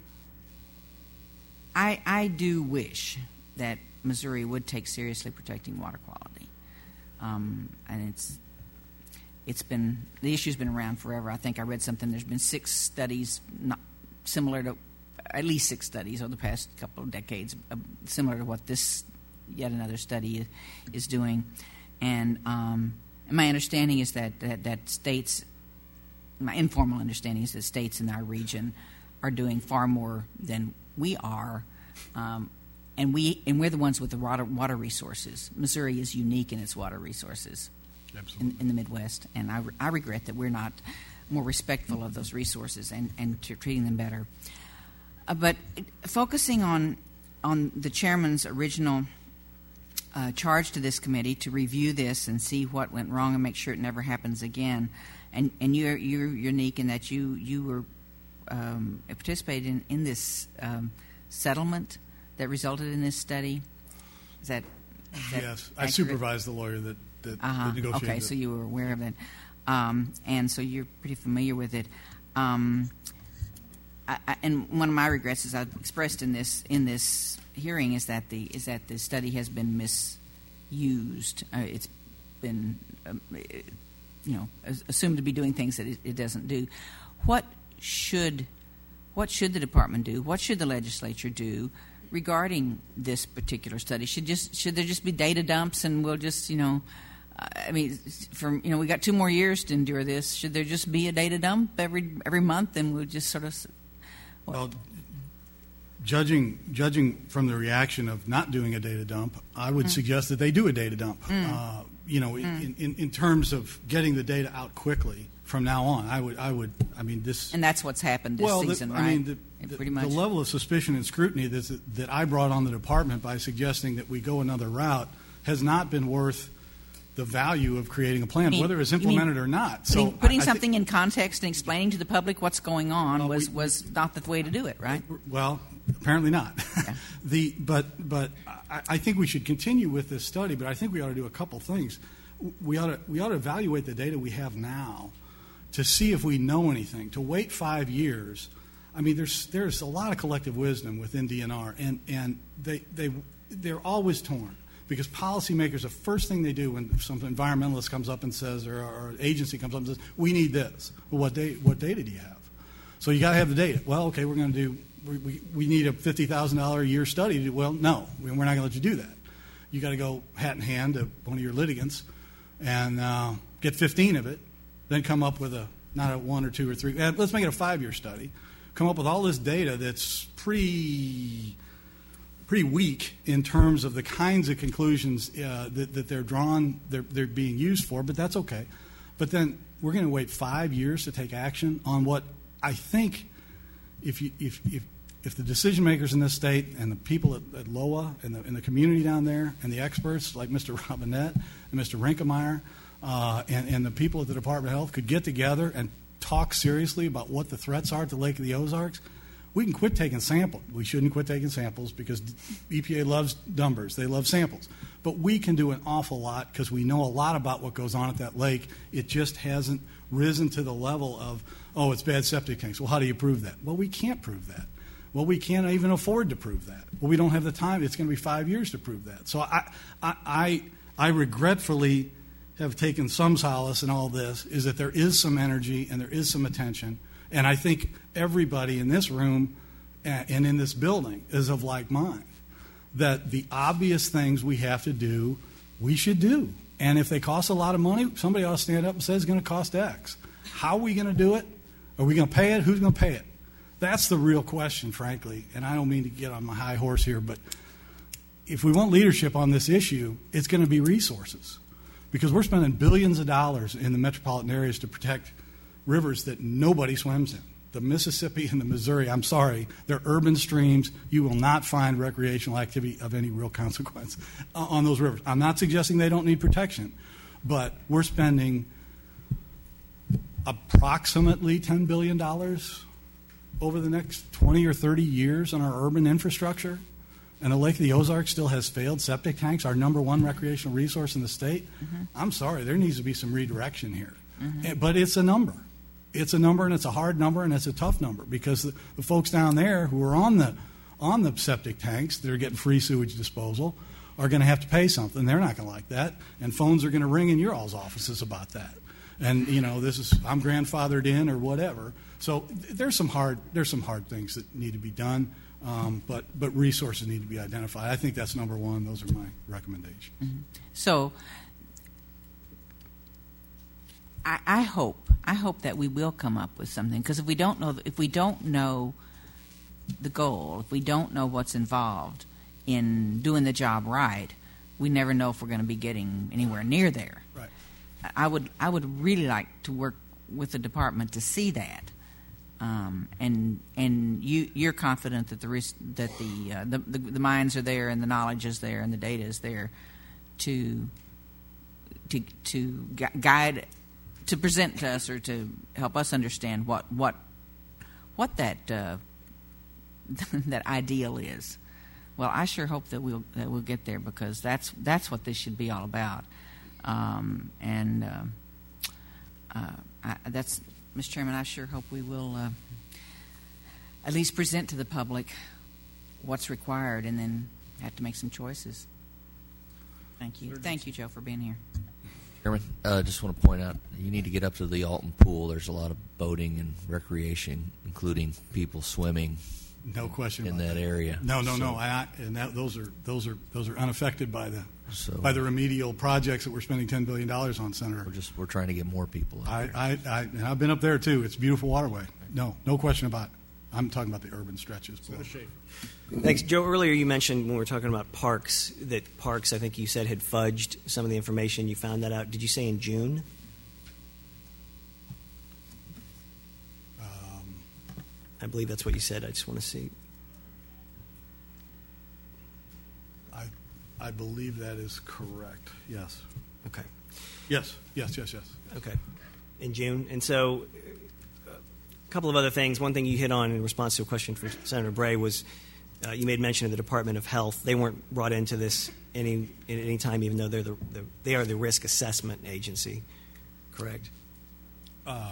I I do wish that Missouri would take seriously protecting water quality, um, and it's it's been the issue's been around forever. I think I read something. There's been six studies not similar to at least six studies over the past couple of decades, uh, similar to what this yet another study is, is doing. And, um, and my understanding is that, that, that states, my informal understanding is that states in our region are doing far more than we are. Um, and we and we're the ones with the water, water resources. Missouri is unique in its water resources in, in the Midwest. And I, I regret that we're not more respectful of those resources and, and to treating them better. Uh, but focusing on on the chairman's original uh, charge to this committee to review this and see what went wrong and make sure it never happens again. And and you're you're unique in that you you were um, participated in in this um, settlement that resulted in this study. Is that, is that yes? accurate? I supervised the lawyer that that, uh-huh. that negotiated. Okay, it. so you were aware of it, um, and so you're pretty familiar with it. Um, I, I, and one of my regrets, as I've expressed in this in this hearing, is that the is that the study has been misused. Uh, it's been um, it, you know assumed to be doing things that it, it doesn't do. What should what should the department do? What should the legislature do regarding this particular study? Should just should there just be data dumps and we'll just you know. I mean, from you know, we got two more years to endure this. Should there just be a data dump every every month, and we'll just sort of? Well, well judging judging from the reaction of not doing a data dump, I would mm. suggest that they do a data dump. Mm. Uh, you know, mm. in, in in terms of getting the data out quickly from now on, I would I would I mean this. And that's what's happened this well, season, the, right? I mean, the, the, pretty much. the level of suspicion and scrutiny that that I brought on the department by suggesting that we go another route has not been worth the value of creating a plan, mean, whether it's implemented mean, or not. Putting, so putting I, I something th- in context and explaining to the public what's going on well, was, we, was not the way to do it, right? Well, apparently not. Yeah. the but but I, I think we should continue with this study, but I think we ought to do a couple things. We ought to we ought to evaluate the data we have now to see if we know anything. To wait five years, I mean, there's there's a lot of collective wisdom within D N R, and and they they they're always torn. Because policymakers, the first thing they do when some environmentalist comes up and says, or, or an agency comes up and says, we need this. Well, what, data, what data do you have? So you got to have the data. Well, okay, we're going to do, we, we, we need a fifty thousand dollars a year study. To do, well, no, we're not going to let you do that. You got to go hat in hand to one of your litigants and uh, get fifteen of it, then come up with a, not a one or two or three, let's make it a five-year study, come up with all this data that's pretty... pretty weak in terms of the kinds of conclusions uh, that, that they're drawn, they're, they're being used for, but that's okay. But then we're going to wait five years to take action on what I think, if you, if, if, if the decision makers in this state and the people at, at L O A and the, and the community down there and the experts like Mister Robinette and Mister Rinkemeyer uh, and, and the people at the Department of Health could get together and talk seriously about what the threats are to Lake of the Ozarks, we can quit taking samples. We shouldn't quit taking samples because E P A loves numbers. They love samples. But we can do an awful lot because we know a lot about what goes on at that lake. It just hasn't risen to the level of, oh, it's bad septic tanks. Well, how do you prove that? Well, we can't prove that. Well, we can't even afford to prove that. Well, we don't have the time. It's going to be five years to prove that. So I, I, I, I regretfully have taken some solace in all this, is that there is some energy and there is some attention. And I think everybody in this room and in this building is of like mind, that the obvious things we have to do, we should do. And if they cost a lot of money, somebody ought to stand up and say it's going to cost X. How are we going to do it? Are we going to pay it? Who's going to pay it? That's the real question, frankly. And I don't mean to get on my high horse here, but if we want leadership on this issue, it's going to be resources. Because we're spending billions of dollars in the metropolitan areas to protect rivers that nobody swims in. The Mississippi and the Missouri, I'm sorry, they're urban streams. You will not find recreational activity of any real consequence on those rivers. I'm not suggesting they don't need protection, but we're spending approximately ten billion dollars over the next twenty or thirty years on our urban infrastructure, and the Lake of the Ozarks still has failed septic tanks, our number one recreational resource in the state. Mm-hmm. I'm sorry, there needs to be some redirection here. Mm-hmm. But it's a number. It's a number, and it's a hard number, and it's a tough number because the, the folks down there who are on the on the septic tanks that are getting free sewage disposal are going to have to pay something. They're not going to like that, and phones are going to ring in your all's offices about that. and you know this is I'm grandfathered in or whatever. So th- there's some hard there's some hard things that need to be done, um, but but resources need to be identified. I think that's number one. Those are my recommendations. Mm-hmm. So I, I hope I hope that we will come up with something, because if we don't know if we don't know the goal, if we don't know what's involved in doing the job right, we never know if we're going to be getting anywhere near there. Right. I would I would really like to work with the department to see that, um, and and you you're confident that the res- that the, uh, the the the minds are there and the knowledge is there and the data is there to to to gu- guide to present to us or to help us understand what what what that uh, that ideal is. Well, I sure hope that we'll that we'll get there, because that's that's what this should be all about. Um, and uh, uh, I, that's, Mister Chairman, I sure hope we will uh, at least present to the public what's required, and then have to make some choices. Thank you, thank you, Joe, for being here. Chairman, I uh, just want to point out, you need to get up to the Alton Pool. There's a lot of boating and recreation, including people swimming. No question in about that, that area. No, no, so, no. I, and that, those are those are those are unaffected by the so, by the remedial projects that we're spending ten billion dollars on, Senator. We're just we're trying to get more people. I, there. I, I, and I've been up there too. It's a beautiful waterway. No, no question about it. I'm talking about the urban stretches. Thanks, Joe. Earlier you mentioned when we were talking about parks that parks, I think you said, had fudged some of the information. You found that out. Did you say in June? Um, I believe that's what you said. I just want to see. I, I believe that is correct. Yes. Okay. Yes. Yes. Yes. Yes. Okay. In June. And so uh, a couple of other things. One thing you hit on in response to a question from Senator Bray was uh, you made mention of the Department of Health. They weren't brought into this any at any time, even though they're the, the they are the risk assessment agency, correct? Uh,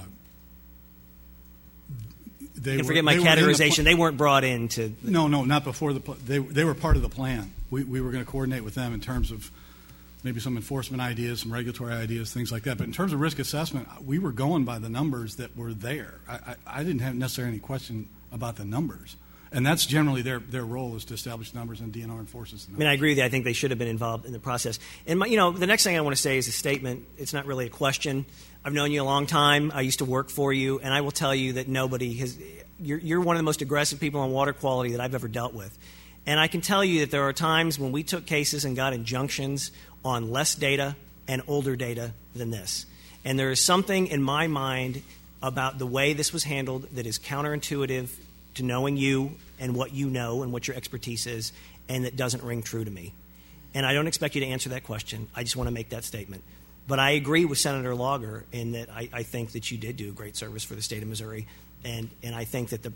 they and were, forget my they were in the categorization. pl- They weren't brought into. The, no, no, not before the. Pl- they they were part of the plan. We we were going to coordinate with them in terms of maybe some enforcement ideas, some regulatory ideas, things like that. But in terms of risk assessment, we were going by the numbers that were there. I, I, I didn't have necessarily any question about the numbers. And that's generally their, their role, is to establish numbers, and D N R enforces the numbers. I mean, I agree with you. I think they should have been involved in the process. And, my, you know, the next thing I want to say is a statement. It's not really a question. I've known you a long time. I used to work for you, and I will tell you that nobody has – you're, you're one of the most aggressive people on water quality that I've ever dealt with. And I can tell you that there are times when we took cases and got injunctions on less data and older data than this. And there is something in my mind about the way this was handled that is counterintuitive to knowing you and what you know and what your expertise is, and that doesn't ring true to me. And I don't expect you to answer that question. I just want to make that statement. But I agree with Senator Lauger in that I, I think that you did do a great service for the state of Missouri. And, and I think that the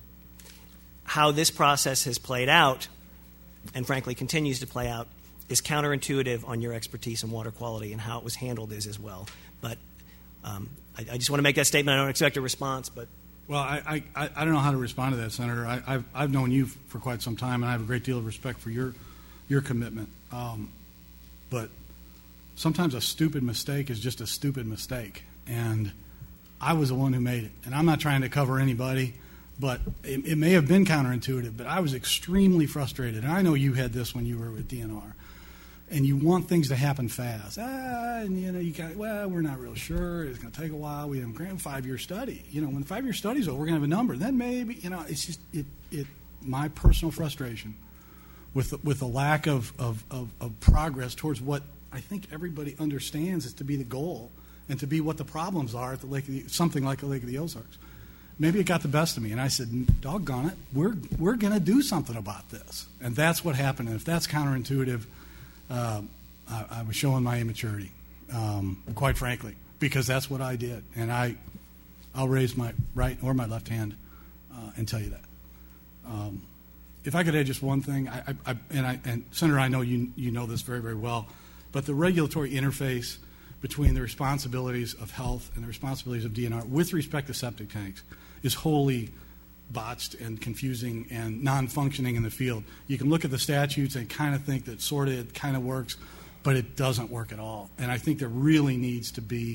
how this process has played out, and frankly continues to play out, is counterintuitive on your expertise in water quality, and how it was handled is as well. But um, I, I just want to make that statement. I don't expect a response, but... Well, I, I, I don't know how to respond to that, Senator. I, I've, I've known you for quite some time, and I have a great deal of respect for your, your commitment. Um, but sometimes a stupid mistake is just a stupid mistake. And I was the one who made it. And I'm not trying to cover anybody, but it, it may have been counterintuitive, but I was extremely frustrated. And I know you had this when you were with D N R. And you want things to happen fast. Ah, and you know, you got, well, we're not real sure. It's going to take a while. We have a five-year study. You know, when the five-year study's over, we're going to have a number. Then maybe, you know, it's just, it, it my personal frustration with the, with the lack of, of, of, of progress towards what I think everybody understands is to be the goal and to be what the problems are at the Lake of the, something like the Lake of the Ozarks. Maybe it got the best of me, and I said, doggone it, we're, we're going to do something about this. And that's what happened. And if that's counterintuitive, Uh, I, I was showing my immaturity, um, quite frankly, because that's what I did. And I, I'll raise my right or my left hand uh, and tell you that. Um, if I could add just one thing, I, I, I, and, I, and Senator, I know you, you know this very, very well, but the regulatory interface between the responsibilities of health and the responsibilities of D N R with respect to septic tanks is wholly botched and confusing and non-functioning in the field. You can look at the statutes and kind of think that sort of it kind of works, but it doesn't work at all. And I think there really needs to be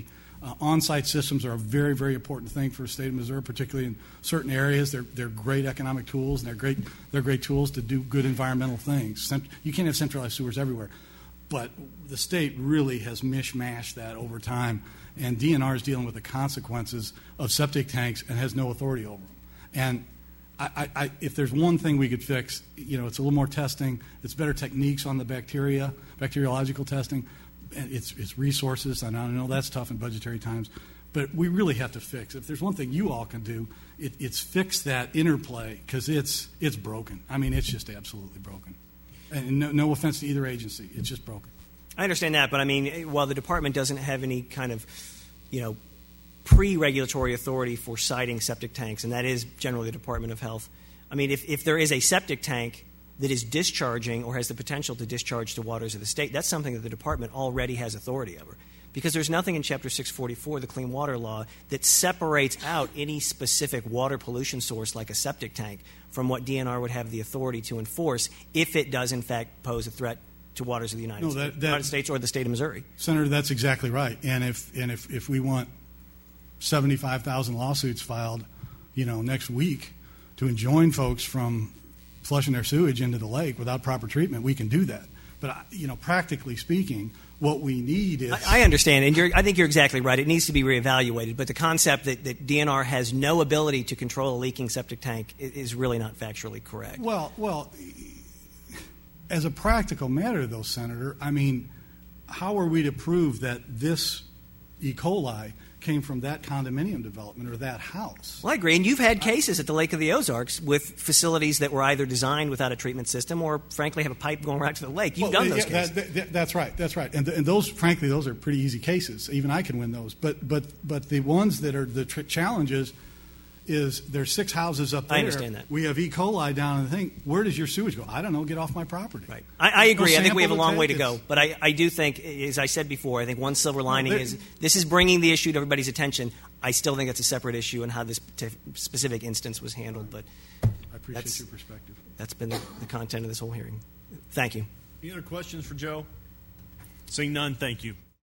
Uh, on-site systems are a very, very important thing for the state of Missouri, particularly in certain areas. They're, they're great economic tools, and they're great, they're great tools to do good environmental things. Cent- you can't have centralized sewers everywhere. But the state really has mishmashed that over time, and D N R is dealing with the consequences of septic tanks and has no authority over them. And I, I, I, if there's one thing we could fix, you know, it's a little more testing, it's better techniques on the bacteria, bacteriological testing, and it's, it's resources, and I know that's tough in budgetary times, but we really have to fix. If there's one thing you all can do, it, it's fix that interplay, because it's, it's broken. I mean, it's just absolutely broken. And no, no offense to either agency, it's just broken. I understand that, but I mean, while the department doesn't have any kind of, you know, pre-regulatory authority for siting septic tanks, and that is generally the Department of Health, I mean, if, if there is a septic tank that is discharging or has the potential to discharge to waters of the state, that's something that the department already has authority over. Because there's nothing in Chapter six forty-four, the Clean Water Law, that separates out any specific water pollution source like a septic tank from what D N R would have the authority to enforce if it does, in fact, pose a threat to waters of the United, no, that, States, that, United States or the state of Missouri. Senator, that's exactly right. And if and if, if we want seventy-five thousand lawsuits filed, you know, next week to enjoin folks from flushing their sewage into the lake without proper treatment, we can do that. But, you know, practically speaking, what we need is... I, I understand, and you're, I think you're exactly right. It needs to be reevaluated. But the concept that, that D N R has no ability to control a leaking septic tank is, is really not factually correct. Well, well, as a practical matter, though, Senator, I mean, how are we to prove that this E. coli came from that condominium development or that house? Well, I agree. And you've had cases at the Lake of the Ozarks with facilities that were either designed without a treatment system or, frankly, have a pipe going right to the lake. You've well, done those yeah, cases. That, that, that's right. That's right. And, th- and those, frankly, those are pretty easy cases. Even I can win those. But but but the ones that are the tr- challenges is there's six houses up there. I understand that. We have E. coli down in the thing. Where does your sewage go? I don't know. Get off my property. Right. I, I agree. No I think we have a long take. way to go. It's, But I, I do think, as I said before, I think one silver lining there, is this is bringing the issue to everybody's attention. I still think it's a separate issue and how this t- specific instance was handled. But I appreciate that's, your perspective. That's been the, the content of this whole hearing. Thank you. Any other questions for Joe? Seeing none, thank you.